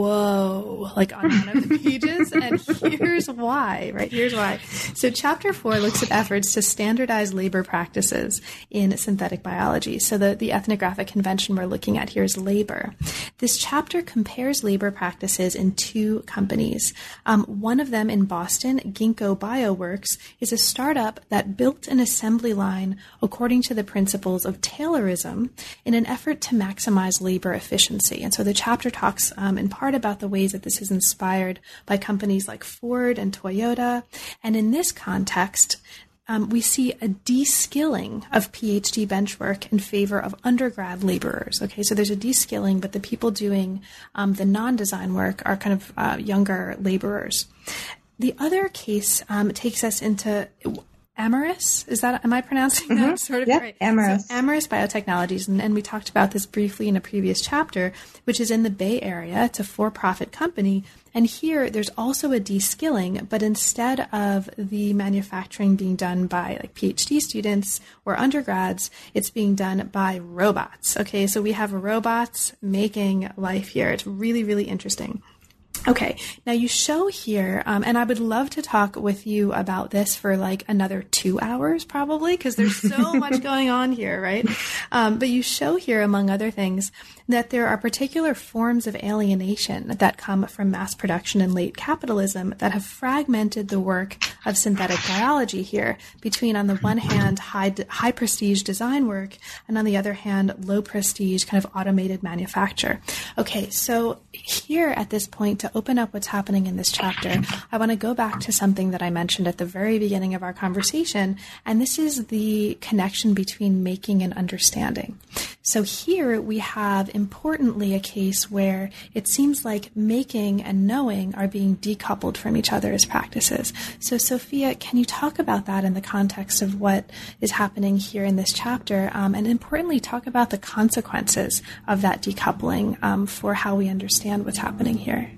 Whoa, like on one of the pages. And here's why, right? Here's why. So chapter four looks at efforts to standardize labor practices in synthetic biology. So the, the ethnographic convention we're looking at here is labor. This chapter compares labor practices in two companies. Um, one of them in Boston, Ginkgo Bioworks, is a startup that built an assembly line according to the principles of Taylorism in an effort to maximize labor efficiency. And so the chapter talks um, in part about the ways that this is inspired by companies like Ford and Toyota. And in this context, um, we see a de-skilling of PhD bench work in favor of undergrad laborers. Okay, so there's a de-skilling, but the people doing um, the non-design work are kind of uh, younger laborers. The other case um, takes us into Amyris, is that, am I pronouncing that mm-hmm. sort of yep, right? Amyris. So Amyris Biotechnologies, and, and we talked about this briefly in a previous chapter, which is in the Bay Area. It's a for-profit company. And here there's also a de-skilling, but instead of the manufacturing being done by like PhD students or undergrads, it's being done by robots. Okay, so we have robots making life here. It's really, really interesting. Okay, now you show here, um, and I would love to talk with you about this for like another two hours probably, because there's so much going on here, right? Um, but you show here, among other things, that there are particular forms of alienation that come from mass production and late capitalism that have fragmented the work of synthetic biology here between, on the one hand, high, high prestige design work, and on the other hand, low prestige kind of automated manufacture. Okay, so here at this point, to open up what's happening in this chapter, I want to go back to something that I mentioned at the very beginning of our conversation, and this is the connection between making and understanding. So here we have, importantly, a case where it seems like making and knowing are being decoupled from each other as practices. So Sophia, can you talk about that in the context of what is happening here in this chapter, um, and importantly, talk about the consequences of that decoupling um, for how we understand what's happening here?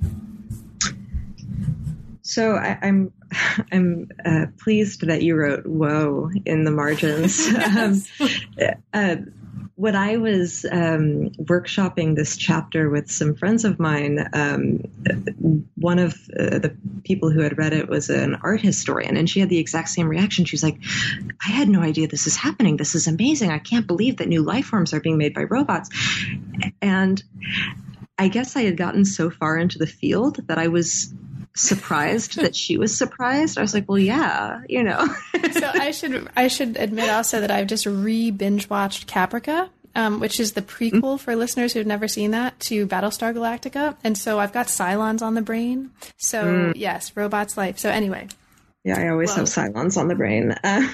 So I, I'm I'm uh, pleased that you wrote "whoa" in the margins. um, uh, when I was um, workshopping this chapter with some friends of mine, um, one of uh, the people who had read it was an art historian, and she had the exact same reaction. She was like, "I had no idea this is happening. This is amazing. I can't believe that new life forms are being made by robots." And I guess I had gotten so far into the field that I was surprised that she was surprised. I was like, well, yeah, you know. So I should I should admit also that I've just re-binge watched Caprica, um, which is the prequel mm-hmm. for listeners who've never seen that to Battlestar Galactica. And so I've got Cylons on the brain. So mm. yes, robots life. So anyway. Yeah, I always well. have Cylons on the brain. Uh,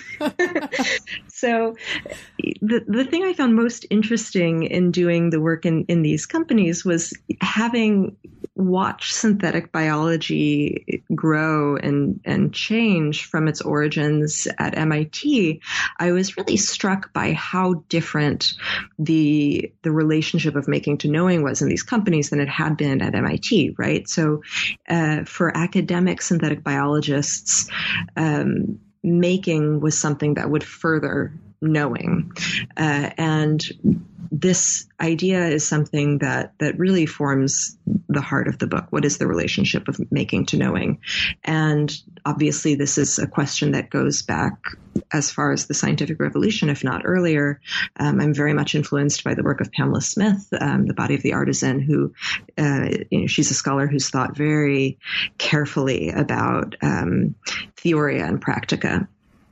so the the thing I found most interesting in doing the work in, in these companies was having watched synthetic biology grow and, and change from its origins at M I T. I was really struck by how different the the relationship of making to knowing was in these companies than it had been at M I T, right? So uh, for academic synthetic biologists, um, making was something that would further knowing. Uh, and this idea is something that, that really forms the heart of the book. What is the relationship of making to knowing? And obviously, this is a question that goes back as far as the scientific revolution, if not earlier. Um, I'm very much influenced by the work of Pamela Smith, um, The Body of the Artisan, who, uh, you know, she's a scholar who's thought very carefully about um, theoria and practica.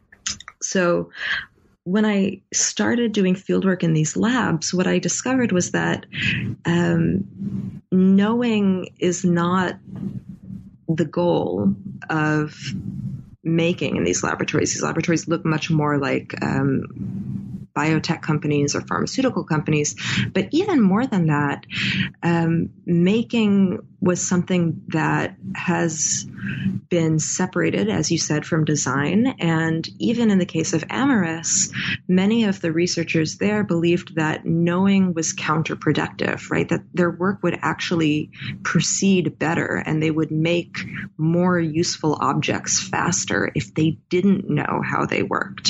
So when I started doing fieldwork in these labs, what I discovered was that um, knowing is not the goal of making in these laboratories. These laboratories look much more like um, biotech companies or pharmaceutical companies. But even more than that, um, making was something that has been separated, as you said, from design. And even in the case of Amyris, many of the researchers there believed that knowing was counterproductive, right? That their work would actually proceed better and they would make more useful objects faster if they didn't know how they worked.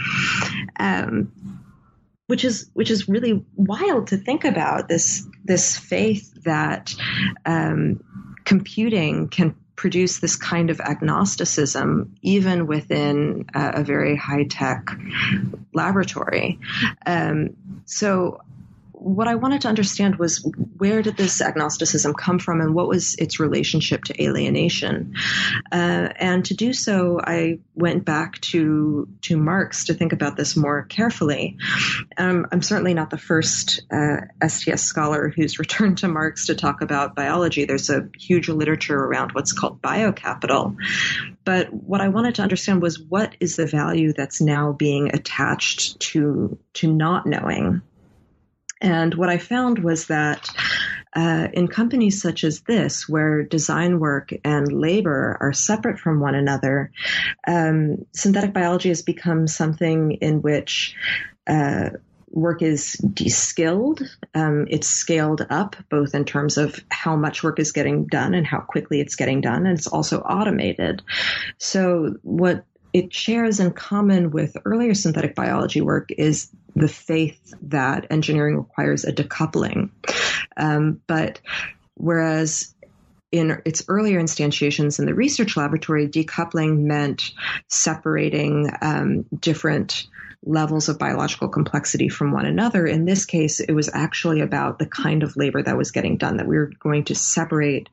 Um, which is which is really wild to think about, this this faith that um, computing can produce this kind of agnosticism even within a, a very high-tech laboratory. Um, so what I wanted to understand was, where did this agnosticism come from and what was its relationship to alienation? Uh, and to do so, I went back to to Marx to think about this more carefully. Um, I'm certainly not the first uh, S T S scholar who's returned to Marx to talk about biology. There's a huge literature around what's called biocapital. But what I wanted to understand was, what is the value that's now being attached to to not knowing? And what I found was that uh, in companies such as this, where design work and labor are separate from one another, um, synthetic biology has become something in which uh, work is de-skilled. Um, it's scaled up, both in terms of how much work is getting done and how quickly it's getting done, and it's also automated. So what it shares in common with earlier synthetic biology work is the faith that engineering requires a decoupling. Um, but whereas in its earlier instantiations in the research laboratory, decoupling meant separating um, different levels of biological complexity from one another. In this case, it was actually about the kind of labor that was getting done, that we were going to separate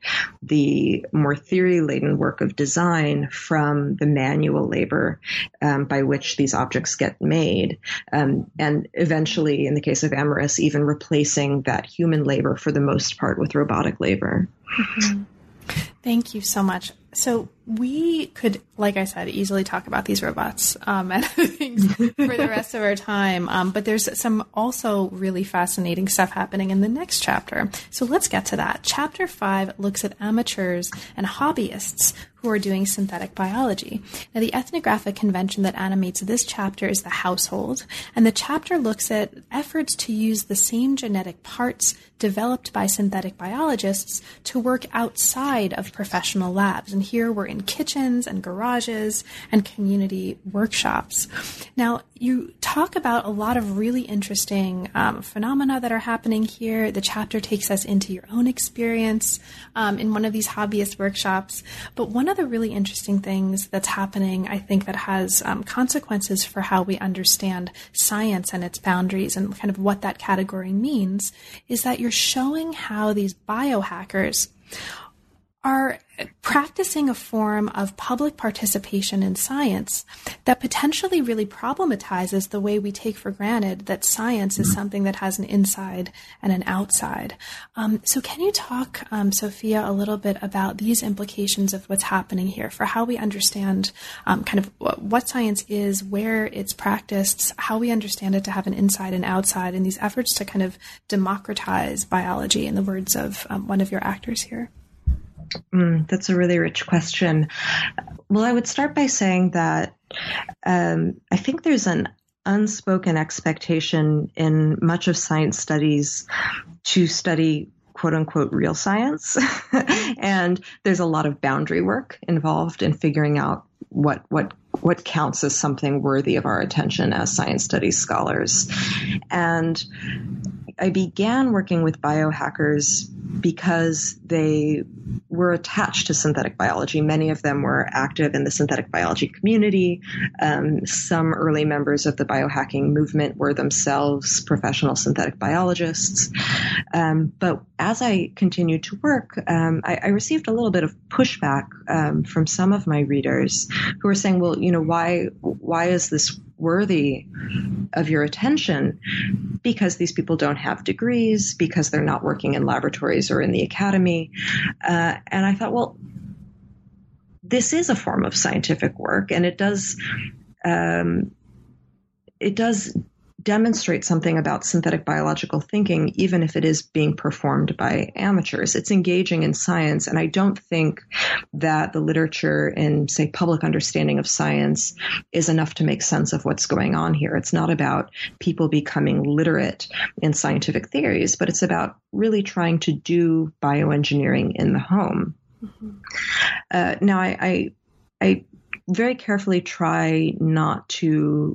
the more theory-laden work of design from the manual labor um, by which these objects get made. Um, and eventually, in the case of Amyris, even replacing that human labor for the most part with robotic labor. Mm-hmm. Thank you so much. So we could, like I said, easily talk about these robots um, and things for the rest of our time. Um, but there's some also really fascinating stuff happening in the next chapter. So let's get to that. Chapter five looks at amateurs and hobbyists who are doing synthetic biology. Now, the ethnographic convention that animates this chapter is the household, and the chapter looks at efforts to use the same genetic parts developed by synthetic biologists to work outside of professional labs. And here we're in kitchens and garages and community workshops. Now, you talk about a lot of really interesting um, phenomena that are happening here. The chapter takes us into your own experience um, in one of these hobbyist workshops. But one of the really interesting things that's happening, I think, that has um, consequences for how we understand science and its boundaries and kind of what that category means, is that you're showing how these biohackers are practicing a form of public participation in science that potentially really problematizes the way we take for granted that science is something that has an inside and an outside. Um, so can you talk, um, Sophia, a little bit about these implications of what's happening here for how we understand um, kind of what science is, where it's practiced, how we understand it to have an inside and outside, and these efforts to kind of democratize biology, in the words of um, one of your actors here? Mm, that's a really rich question. Well, I would start by saying that um, I think there's an unspoken expectation in much of science studies to study quote unquote real science. And there's a lot of boundary work involved in figuring out what, what, what counts as something worthy of our attention as science studies scholars. And I began working with biohackers because they were attached to synthetic biology. Many of them were active in the synthetic biology community. Um, some early members of the biohacking movement were themselves professional synthetic biologists. Um, but as I continued to work, um, I, I received a little bit of pushback um, from some of my readers who were saying, well, you know, why, why is this worthy of your attention? Because these people don't have degrees, because they're not working in laboratories or in the academy. Uh, and I thought, well, this is a form of scientific work, and it does, um, it does demonstrate something about synthetic biological thinking, even if it is being performed by amateurs. It's engaging in science. And I don't think that the literature in, say, public understanding of science is enough to make sense of what's going on here. It's not about people becoming literate in scientific theories, but it's about really trying to do bioengineering in the home. Mm-hmm. Uh, now, I, I, I very carefully try not to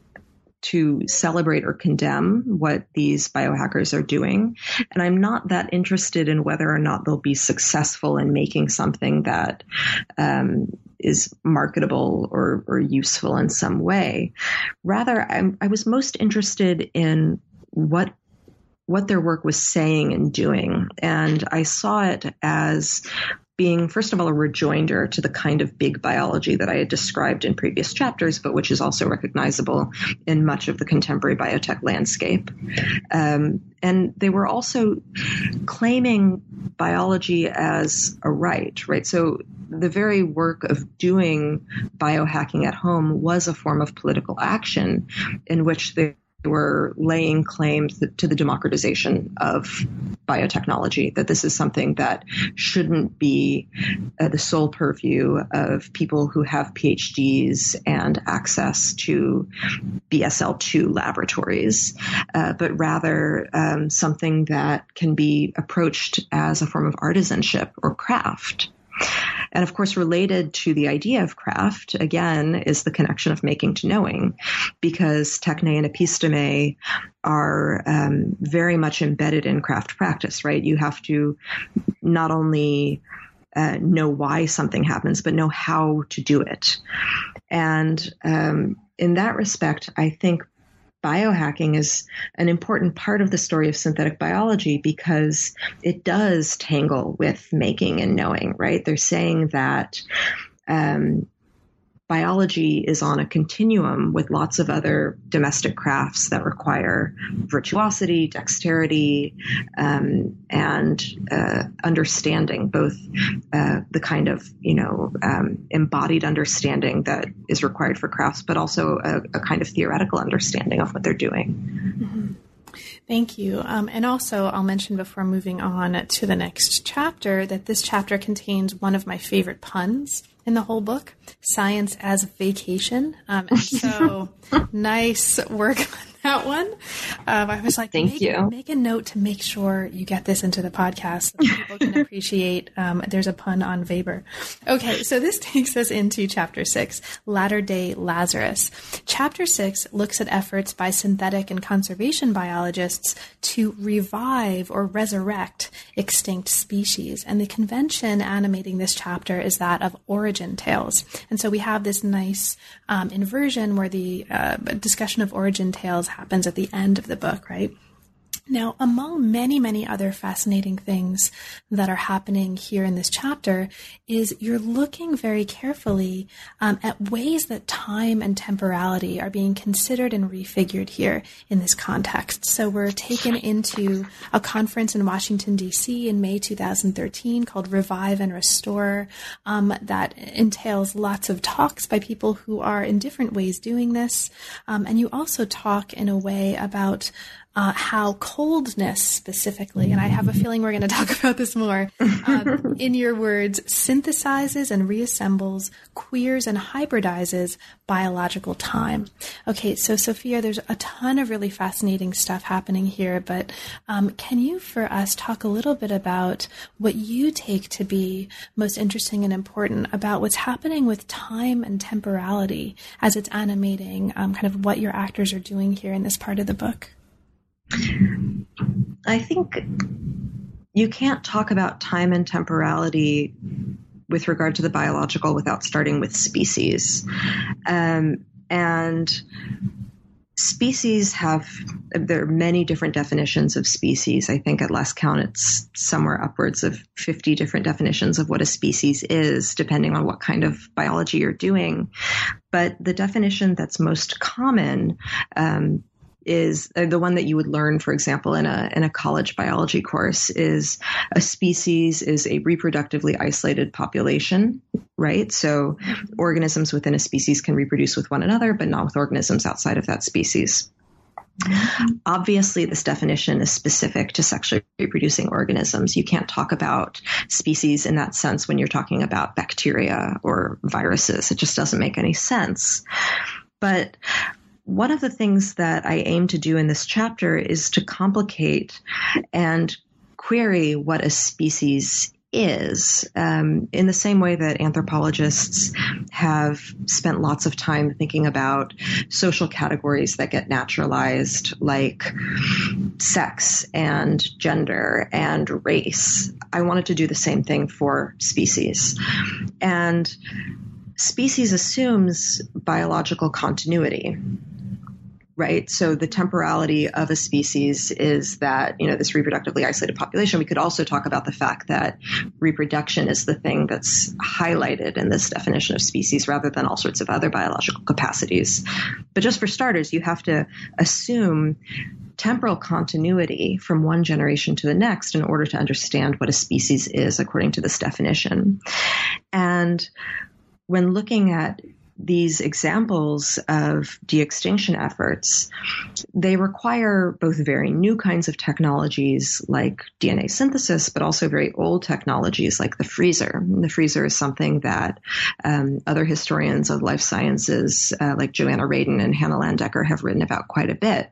to celebrate or condemn what these biohackers are doing. And I'm not that interested in whether or not they'll be successful in making something that um, is marketable or, or useful in some way. Rather, I'm, I was most interested in what what their work was saying and doing. And I saw it as being, first of all, a rejoinder to the kind of big biology that I had described in previous chapters, but which is also recognizable in much of the contemporary biotech landscape. Um, and they were also claiming biology as a right, right? So the very work of doing biohacking at home was a form of political action in which they were laying claim to the democratization of biotechnology, that this is something that shouldn't be uh, the sole purview of people who have P H Ds and access to B S L two laboratories, uh, but rather um, something that can be approached as a form of artisanship or craft. And of course, related to the idea of craft, again, is the connection of making to knowing, because techne and episteme are um, very much embedded in craft practice, right? You have to not only uh, know why something happens, but know how to do it. And um, in that respect, I think biohacking is an important part of the story of synthetic biology because it does tangle with making and knowing, right? They're saying that um, biology is on a continuum with lots of other domestic crafts that require virtuosity, dexterity, um, and uh, understanding, both uh, the kind of, you know, um, embodied understanding that is required for crafts, but also a, a kind of theoretical understanding of what they're doing. Mm-hmm. Thank you. Um, and also, I'll mention before moving on to the next chapter that this chapter contains one of my favorite puns in the whole book, science as vacation. Um, and so nice work on that one. Um, I was like, Thank make, you. make a note to make sure you get this into the podcast so people can appreciate um, there's a pun on Weber. Okay, so this takes us into chapter six, Latter-day Lazarus. Chapter six looks at efforts by synthetic and conservation biologists to revive or resurrect extinct species. And the convention animating this chapter is that of origin tales. And so we have this nice um, inversion where the uh, discussion of origin tales happens at the end of the book, right? Now, among many, many other fascinating things that are happening here in this chapter is you're looking very carefully um, at ways that time and temporality are being considered and refigured here in this context. So we're taken into a conference in Washington, D C in May two thousand thirteen called Revive and Restore um, that entails lots of talks by people who are in different ways doing this. Um, and you also talk in a way about Uh, how coldness specifically, and I have a feeling we're going to talk about this more, uh, in your words, synthesizes and reassembles, queers and hybridizes biological time. Okay, so Sophia, there's a ton of really fascinating stuff happening here, but um, can you, for us, talk a little bit about what you take to be most interesting and important about what's happening with time and temporality as it's animating um, kind of what your actors are doing here in this part of the book? I think you can't talk about time and temporality with regard to the biological without starting with species. Um, and species have, there are many different definitions of species. I think at last count, it's somewhere upwards of fifty different definitions of what a species is, depending on what kind of biology you're doing. But the definition that's most common um, is the one that you would learn, for example, in a in a college biology course, is a species is a reproductively isolated population, right? So organisms within a species can reproduce with one another, but not with organisms outside of that species. Obviously, this definition is specific to sexually reproducing organisms. You can't talk about species in that sense when you're talking about bacteria or viruses. It just doesn't make any sense. But one of the things that I aim to do in this chapter is to complicate and query what a species is, um, in the same way that anthropologists have spent lots of time thinking about social categories that get naturalized, like sex and gender and race. I wanted to do the same thing for species. And species assumes biological continuity. Right. So the temporality of a species is that, you know, this reproductively isolated population. We could also talk about the fact that reproduction is the thing that's highlighted in this definition of species rather than all sorts of other biological capacities. But just for starters, you have to assume temporal continuity from one generation to the next in order to understand what a species is according to this definition. And when looking at these examples of de-extinction efforts, they require both very new kinds of technologies like D N A synthesis, but also very old technologies like the freezer. And the freezer is something that um, other historians of life sciences uh, like Joanna Radin and Hannah Landecker have written about quite a bit.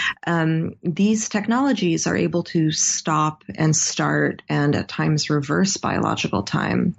Um, these technologies are able to stop and start and at times reverse biological time.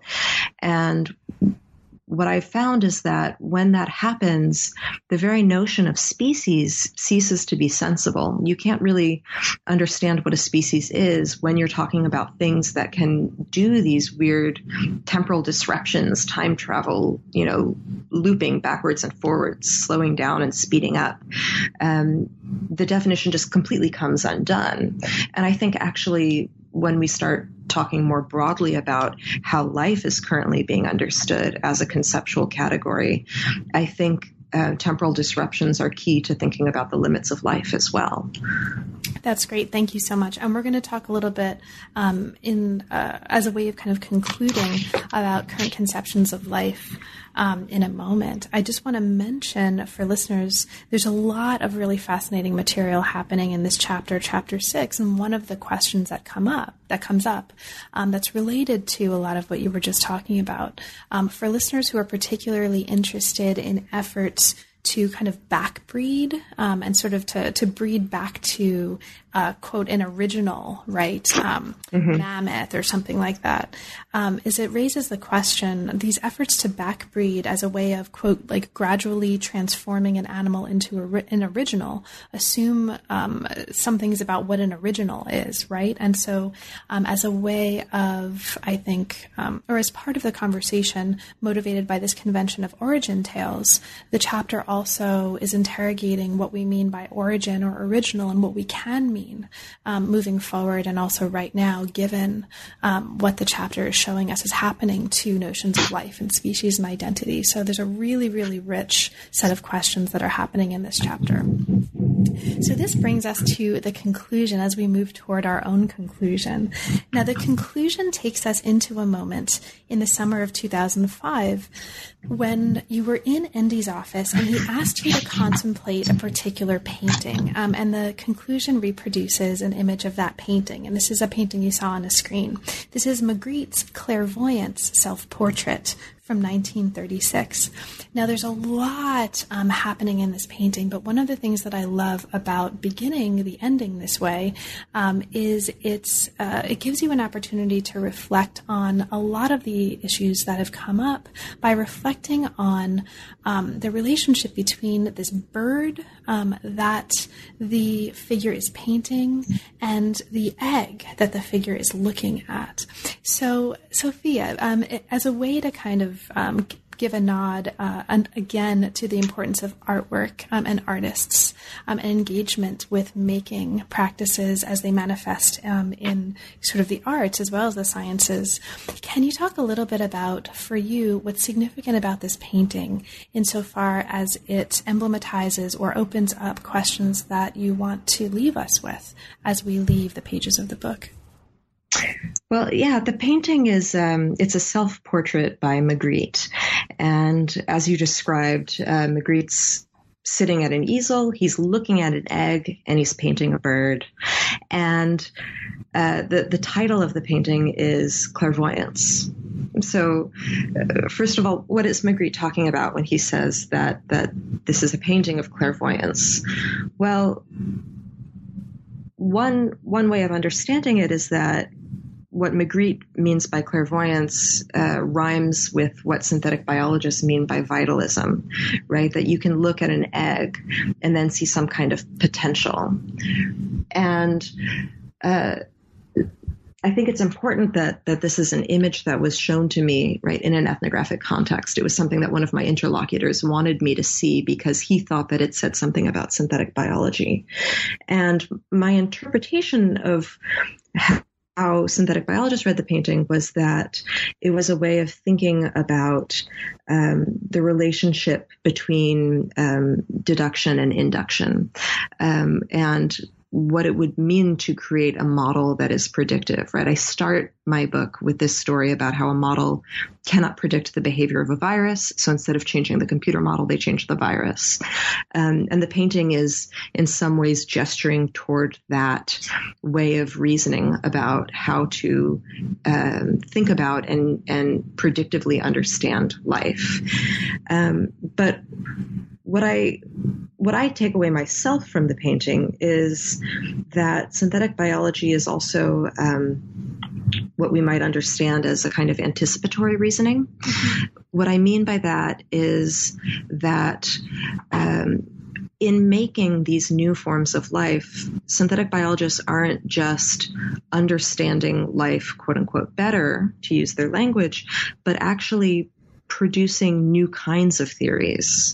And what I've found is that when that happens, the very notion of species ceases to be sensible. You can't really understand what a species is when you're talking about things that can do these weird temporal disruptions, time travel, you know, looping backwards and forwards, slowing down and speeding up. Um, the definition just completely comes undone. And I think actually when we start talking more broadly about how life is currently being understood as a conceptual category, I think uh, temporal disruptions are key to thinking about the limits of life as well. That's great. Thank you so much. And we're going to talk a little bit um, in uh, as a way of kind of concluding about current conceptions of life um, in a moment. I just want to mention for listeners, there's a lot of really fascinating material happening in this chapter, chapter six. And one of the questions that come up, that comes up, um, that's related to a lot of what you were just talking about. Um, for listeners who are particularly interested in efforts to kind of backbreed um, and sort of to, to breed back to, uh, quote, an original, right, um, mm-hmm. mammoth or something like that, um, is it raises the question, these efforts to backbreed as a way of, quote, like gradually transforming an animal into a, an original, assume um, some things about what an original is, right? And so um, as a way of, I think, um, or as part of the conversation motivated by this convention of origin tales, the chapter also is interrogating what we mean by origin or original and what we can mean um, moving forward and also right now, given um, what the chapter is showing us is happening to notions of life and species and identity. So there's a really, really rich set of questions that are happening in this chapter. So this brings us to the conclusion as we move toward our own conclusion. Now, the conclusion takes us into a moment in the summer of two thousand five when you were in Endy's office and he asked you to contemplate a particular painting. Um, and the conclusion reproduces an image of that painting. And this is a painting you saw on a screen. This is Magritte's Clairvoyance self-portrait from nineteen thirty-six. Now, there's a lot um, happening in this painting, but one of the things that I love about beginning the ending this way um, is it's uh, it gives you an opportunity to reflect on a lot of the issues that have come up by reflecting on um, the relationship between this bird um, that the figure is painting and the egg that the figure is looking at. So, Sophia, um, as a way to kind of Um, give a nod uh, and again to the importance of artwork um, and artists um, and engagement with making practices as they manifest um, in sort of the arts as well as the sciences. Can you talk a little bit about, for you, what's significant about this painting insofar as it emblematizes or opens up questions that you want to leave us with as we leave the pages of the book? Well, yeah, the painting is, um, it's a self-portrait by Magritte. And as you described, uh, Magritte's sitting at an easel, he's looking at an egg, and he's painting a bird. And uh, the, the title of the painting is Clairvoyance. So, uh, first of all, what is Magritte talking about when he says that that this is a painting of clairvoyance? Well, one one way of understanding it is that what Magritte means by clairvoyance uh, rhymes with what synthetic biologists mean by vitalism, right? That you can look at an egg and then see some kind of potential. And uh, I think it's important that that this is an image that was shown to me, right, in an ethnographic context. It was something that one of my interlocutors wanted me to see because he thought that it said something about synthetic biology. And my interpretation of how how synthetic biologists read the painting was that it was a way of thinking about um, the relationship between um, deduction and induction, um, and what it would mean to create a model that is predictive, right? I start my book with this story about how a model cannot predict the behavior of a virus. So instead of changing the computer model, they change the virus. Um, and the painting is in some ways gesturing toward that way of reasoning about how to um, think about and, and predictively understand life. Um, but what I what I take away myself from the painting is that synthetic biology is also um, what we might understand as a kind of anticipatory reasoning. Mm-hmm. What I mean by that is that um, in making these new forms of life, synthetic biologists aren't just understanding life, quote unquote, better, to use their language, but actually producing new kinds of theories.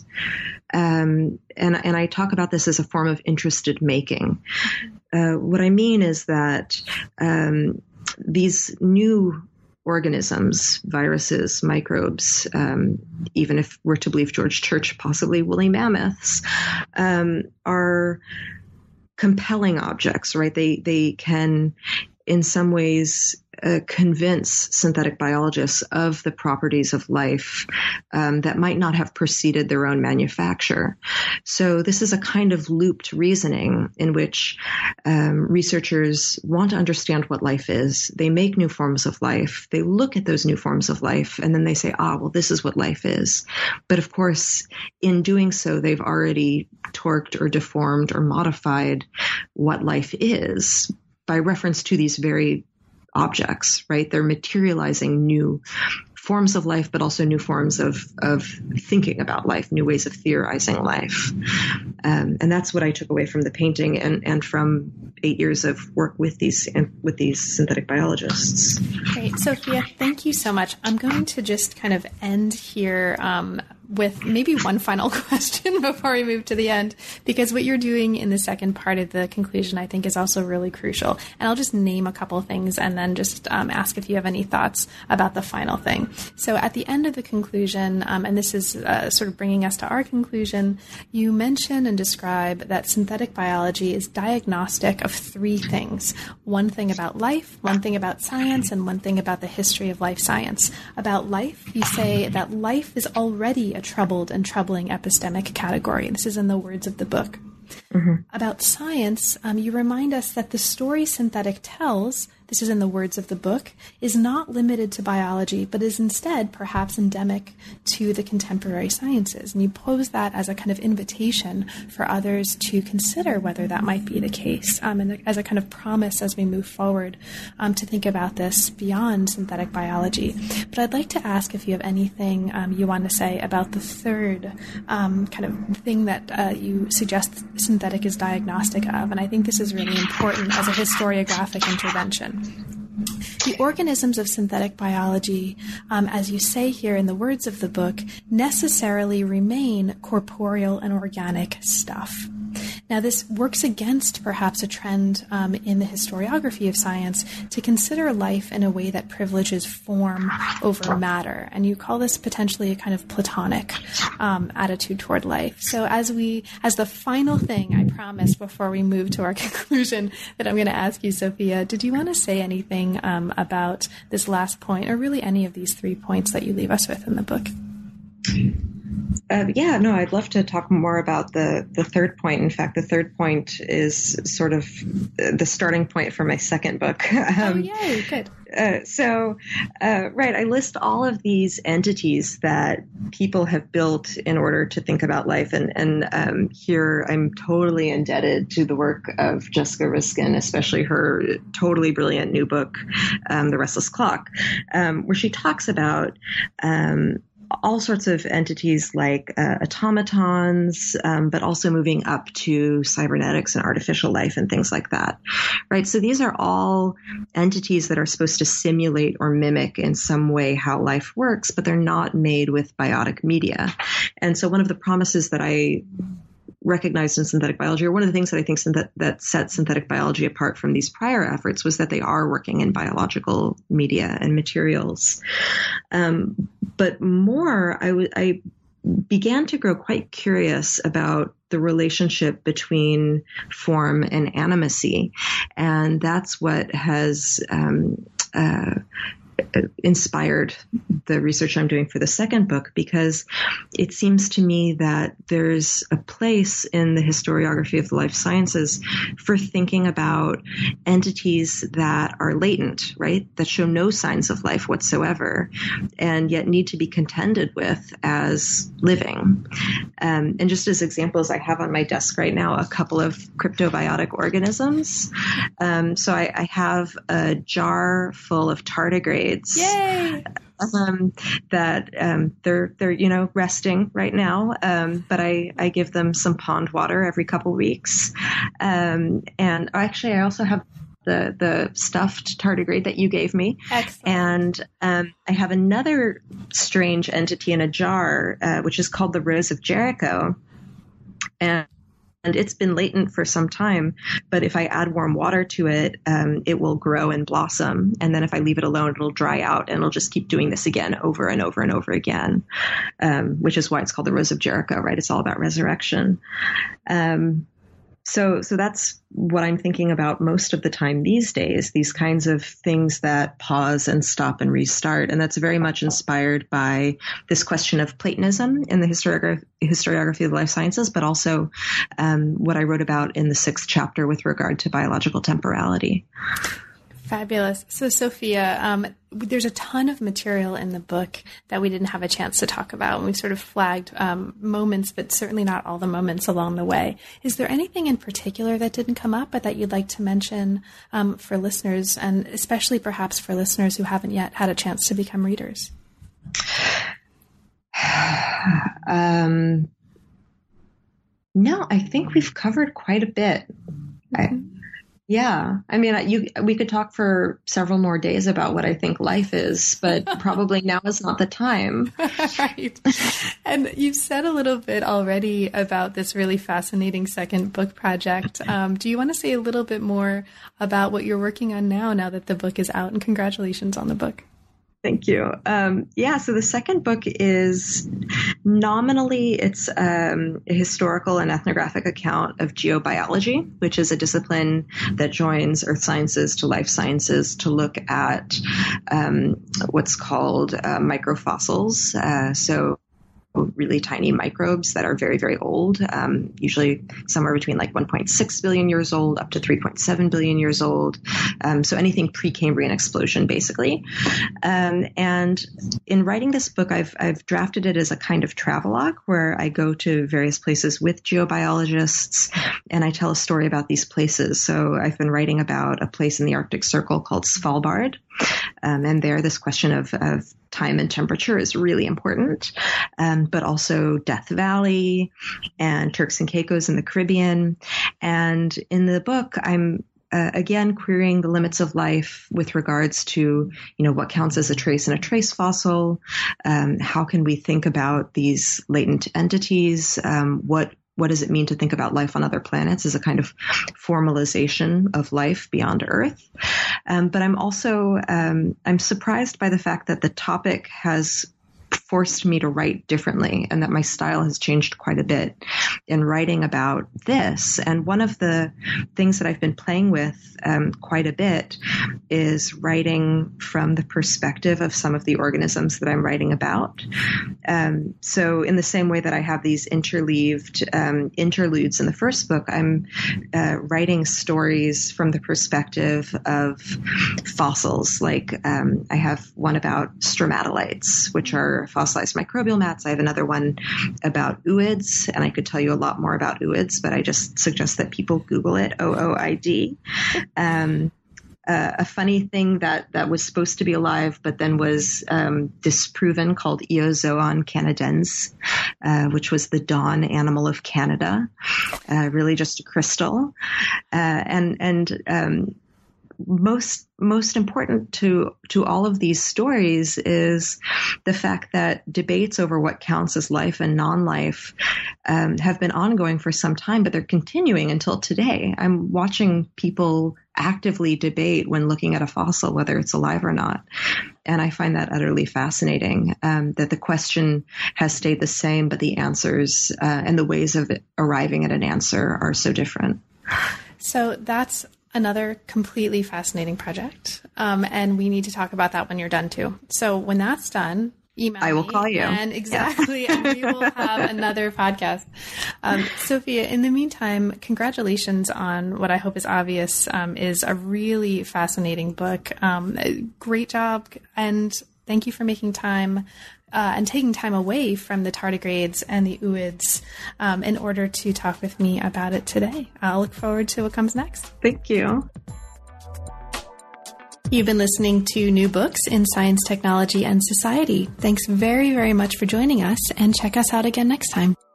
Um, and, and I talk about this as a form of interested making. Uh, what I mean is that um, these new organisms, viruses, microbes, um, even if we're to believe George Church, possibly woolly mammoths, um, are compelling objects, right? They they can, in some ways, uh, convince synthetic biologists of the properties of life um, that might not have preceded their own manufacture. So this is a kind of looped reasoning in which um, researchers want to understand what life is. They make new forms of life. They look at those new forms of life, and then they say, ah, well, this is what life is. But of course, in doing so, they've already torqued or deformed or modified what life is by reference to these very objects, right? They're materializing new forms of life, but also new forms of, of thinking about life, new ways of theorizing life. Um, and that's what I took away from the painting and, and from eight years of work with these with these synthetic biologists. Great. Sophia, thank you so much. I'm going to just kind of end here um, with maybe one final question before we move to the end, because what you're doing in the second part of the conclusion, I think, is also really crucial. And I'll just name a couple things and then just um, ask if you have any thoughts about the final thing. So at the end of the conclusion, um, and this is uh, sort of bringing us to our conclusion, you mention and describe that synthetic biology is diagnostic of three things. One thing about life, one thing about science, and one thing about the history of life science. About life, you say that life is already a troubled and troubling epistemic category. This is in the words of the book. Mm-hmm. About science, um, you remind us that the story synthetic tells, this is in the words of the book, is not limited to biology, but is instead perhaps endemic to the contemporary sciences. And you pose that as a kind of invitation for others to consider whether that might be the case, um, and as a kind of promise as we move forward um, to think about this beyond synthetic biology. But I'd like to ask if you have anything um, you want to say about the third um, kind of thing that uh, you suggest synthetic is diagnostic of. And I think this is really important as a historiographic intervention. The organisms of synthetic biology, um, as you say here in the words of the book, necessarily remain corporeal and organic stuff. Now, this works against perhaps a trend um, in the historiography of science to consider life in a way that privileges form over matter. And you call this potentially a kind of Platonic um, attitude toward life. So as we, as the final thing, I promise before we move to our conclusion that I'm going to ask you, Sophia, did you want to say anything um, about this last point, or really any of these three points that you leave us with in the book? Uh, yeah, no, I'd love to talk more about the, the third point. In fact, the third point is sort of the starting point for my second book. um, oh, yay, good. Uh, so, uh, right, I list all of these entities that people have built in order to think about life. And, and um, here I'm totally indebted to the work of Jessica Riskin, especially her totally brilliant new book, um, The Restless Clock, um, where she talks about um, all sorts of entities like uh, automatons, um, but also moving up to cybernetics and artificial life and things like that, right? So these are all entities that are supposed to simulate or mimic in some way how life works, but they're not made with biotic media. And so one of the promises that I recognized in synthetic biology, or one of the things that I think synthet- that set synthetic biology apart from these prior efforts, was that they are working in biological media and materials. Um, but more, I, w- I began to grow quite curious about the relationship between form and animacy. And that's what has um, uh, inspired the research I'm doing for the second book, because it seems to me that there's a place in the historiography of the life sciences for thinking about entities that are latent, right? That show no signs of life whatsoever, and yet need to be contended with as living. Um, and just as examples, I have on my desk right now a couple of cryptobiotic organisms. Um, so I, I have a jar full of tardigrades. Yay! Um, that um, they're they're you know resting right now, um, but I, I give them some pond water every couple weeks, um, and actually I also have the the stuffed tardigrade that you gave me. Excellent. And um, I have another strange entity in a jar, uh, which is called the Rose of Jericho, and. And it's been latent for some time, but if I add warm water to it, um, it will grow and blossom. And then if I leave it alone, it'll dry out, and it'll just keep doing this again over and over and over again, um, which is why it's called the Rose of Jericho, right? It's all about resurrection. Um, so, so that's what I'm thinking about most of the time these days, these kinds of things that pause and stop and restart. And that's very much inspired by this question of Platonism in the historiography, historiography of the life sciences, but also um, what I wrote about in the sixth chapter with regard to biological temporality. Fabulous. So, Sophia, um, there's a ton of material in the book that we didn't have a chance to talk about. And we've sort of flagged um, moments, but certainly not all the moments along the way. Is there anything in particular that didn't come up, but that you'd like to mention um, for listeners, and especially perhaps for listeners who haven't yet had a chance to become readers? Um, no, I think we've covered quite a bit. Mm-hmm. I, Yeah. I mean, you, we could talk for several more days about what I think life is, but probably now is not the time. Right. And you've said a little bit already about this really fascinating second book project. Um, do you want to say a little bit more about what you're working on now, now that the book is out? And congratulations on the book. Thank you. Um, yeah, so the second book is nominally, it's um, a historical and ethnographic account of geobiology, which is a discipline that joins earth sciences to life sciences to look at um, what's called uh, microfossils. Uh, so really tiny microbes that are very, very old, um, usually somewhere between like one point six billion years old up to three point seven billion years old. Um, so anything pre-Cambrian explosion, basically. Um, and in writing this book, I've, I've drafted it as a kind of travelogue where I go to various places with geobiologists and I tell a story about these places. So I've been writing about a place in the Arctic Circle called Svalbard. Um, and there, this question of, of time and temperature is really important, um, but also Death Valley and Turks and Caicos in the Caribbean. And in the book, I'm uh, again querying the limits of life with regards to, you know, what counts as a trace in a trace fossil. Um, how can we think about these latent entities? Um, what What does it mean to think about life on other planets as a kind of formalization of life beyond Earth? Um, but I'm also, um, I'm surprised by the fact that the topic has forced me to write differently, and that my style has changed quite a bit in writing about this. And one of the things that I've been playing with um, quite a bit is writing from the perspective of some of the organisms that I'm writing about. Um, so in the same way that I have these interleaved um, interludes in the first book, I'm uh, writing stories from the perspective of fossils. Like um, I have one about stromatolites, which are fossilized microbial mats. I have another one about ooids, and I could tell you a lot more about ooids, but I just suggest that people Google it, O O I D. Um, uh, a funny thing that, that was supposed to be alive, but then was um, disproven, called Eozoon canadense, uh, which was the dawn animal of Canada, uh, really just a crystal. Uh, and and um, most most important to to all of these stories is the fact that debates over what counts as life and non-life um, have been ongoing for some time, but they're continuing until today. I'm watching people actively debate when looking at a fossil whether it's alive or not. And I find that utterly fascinating, um, that the question has stayed the same, but the answers uh, and the ways of arriving at an answer are so different. So that's another completely fascinating project. Um, and we need to talk about that when you're done too. So when that's done, email I will me call you. And exactly. Yeah. And we will have another podcast. Um, Sophia, in the meantime, congratulations on what I hope is obvious, um, is a really fascinating book. Um, great job. And thank you for making time Uh, and taking time away from the tardigrades and the ooids um, in order to talk with me about it today. I'll look forward to what comes next. Thank you. You've been listening to New Books in Science, Technology, and Society. Thanks very, very much for joining us, and check us out again next time.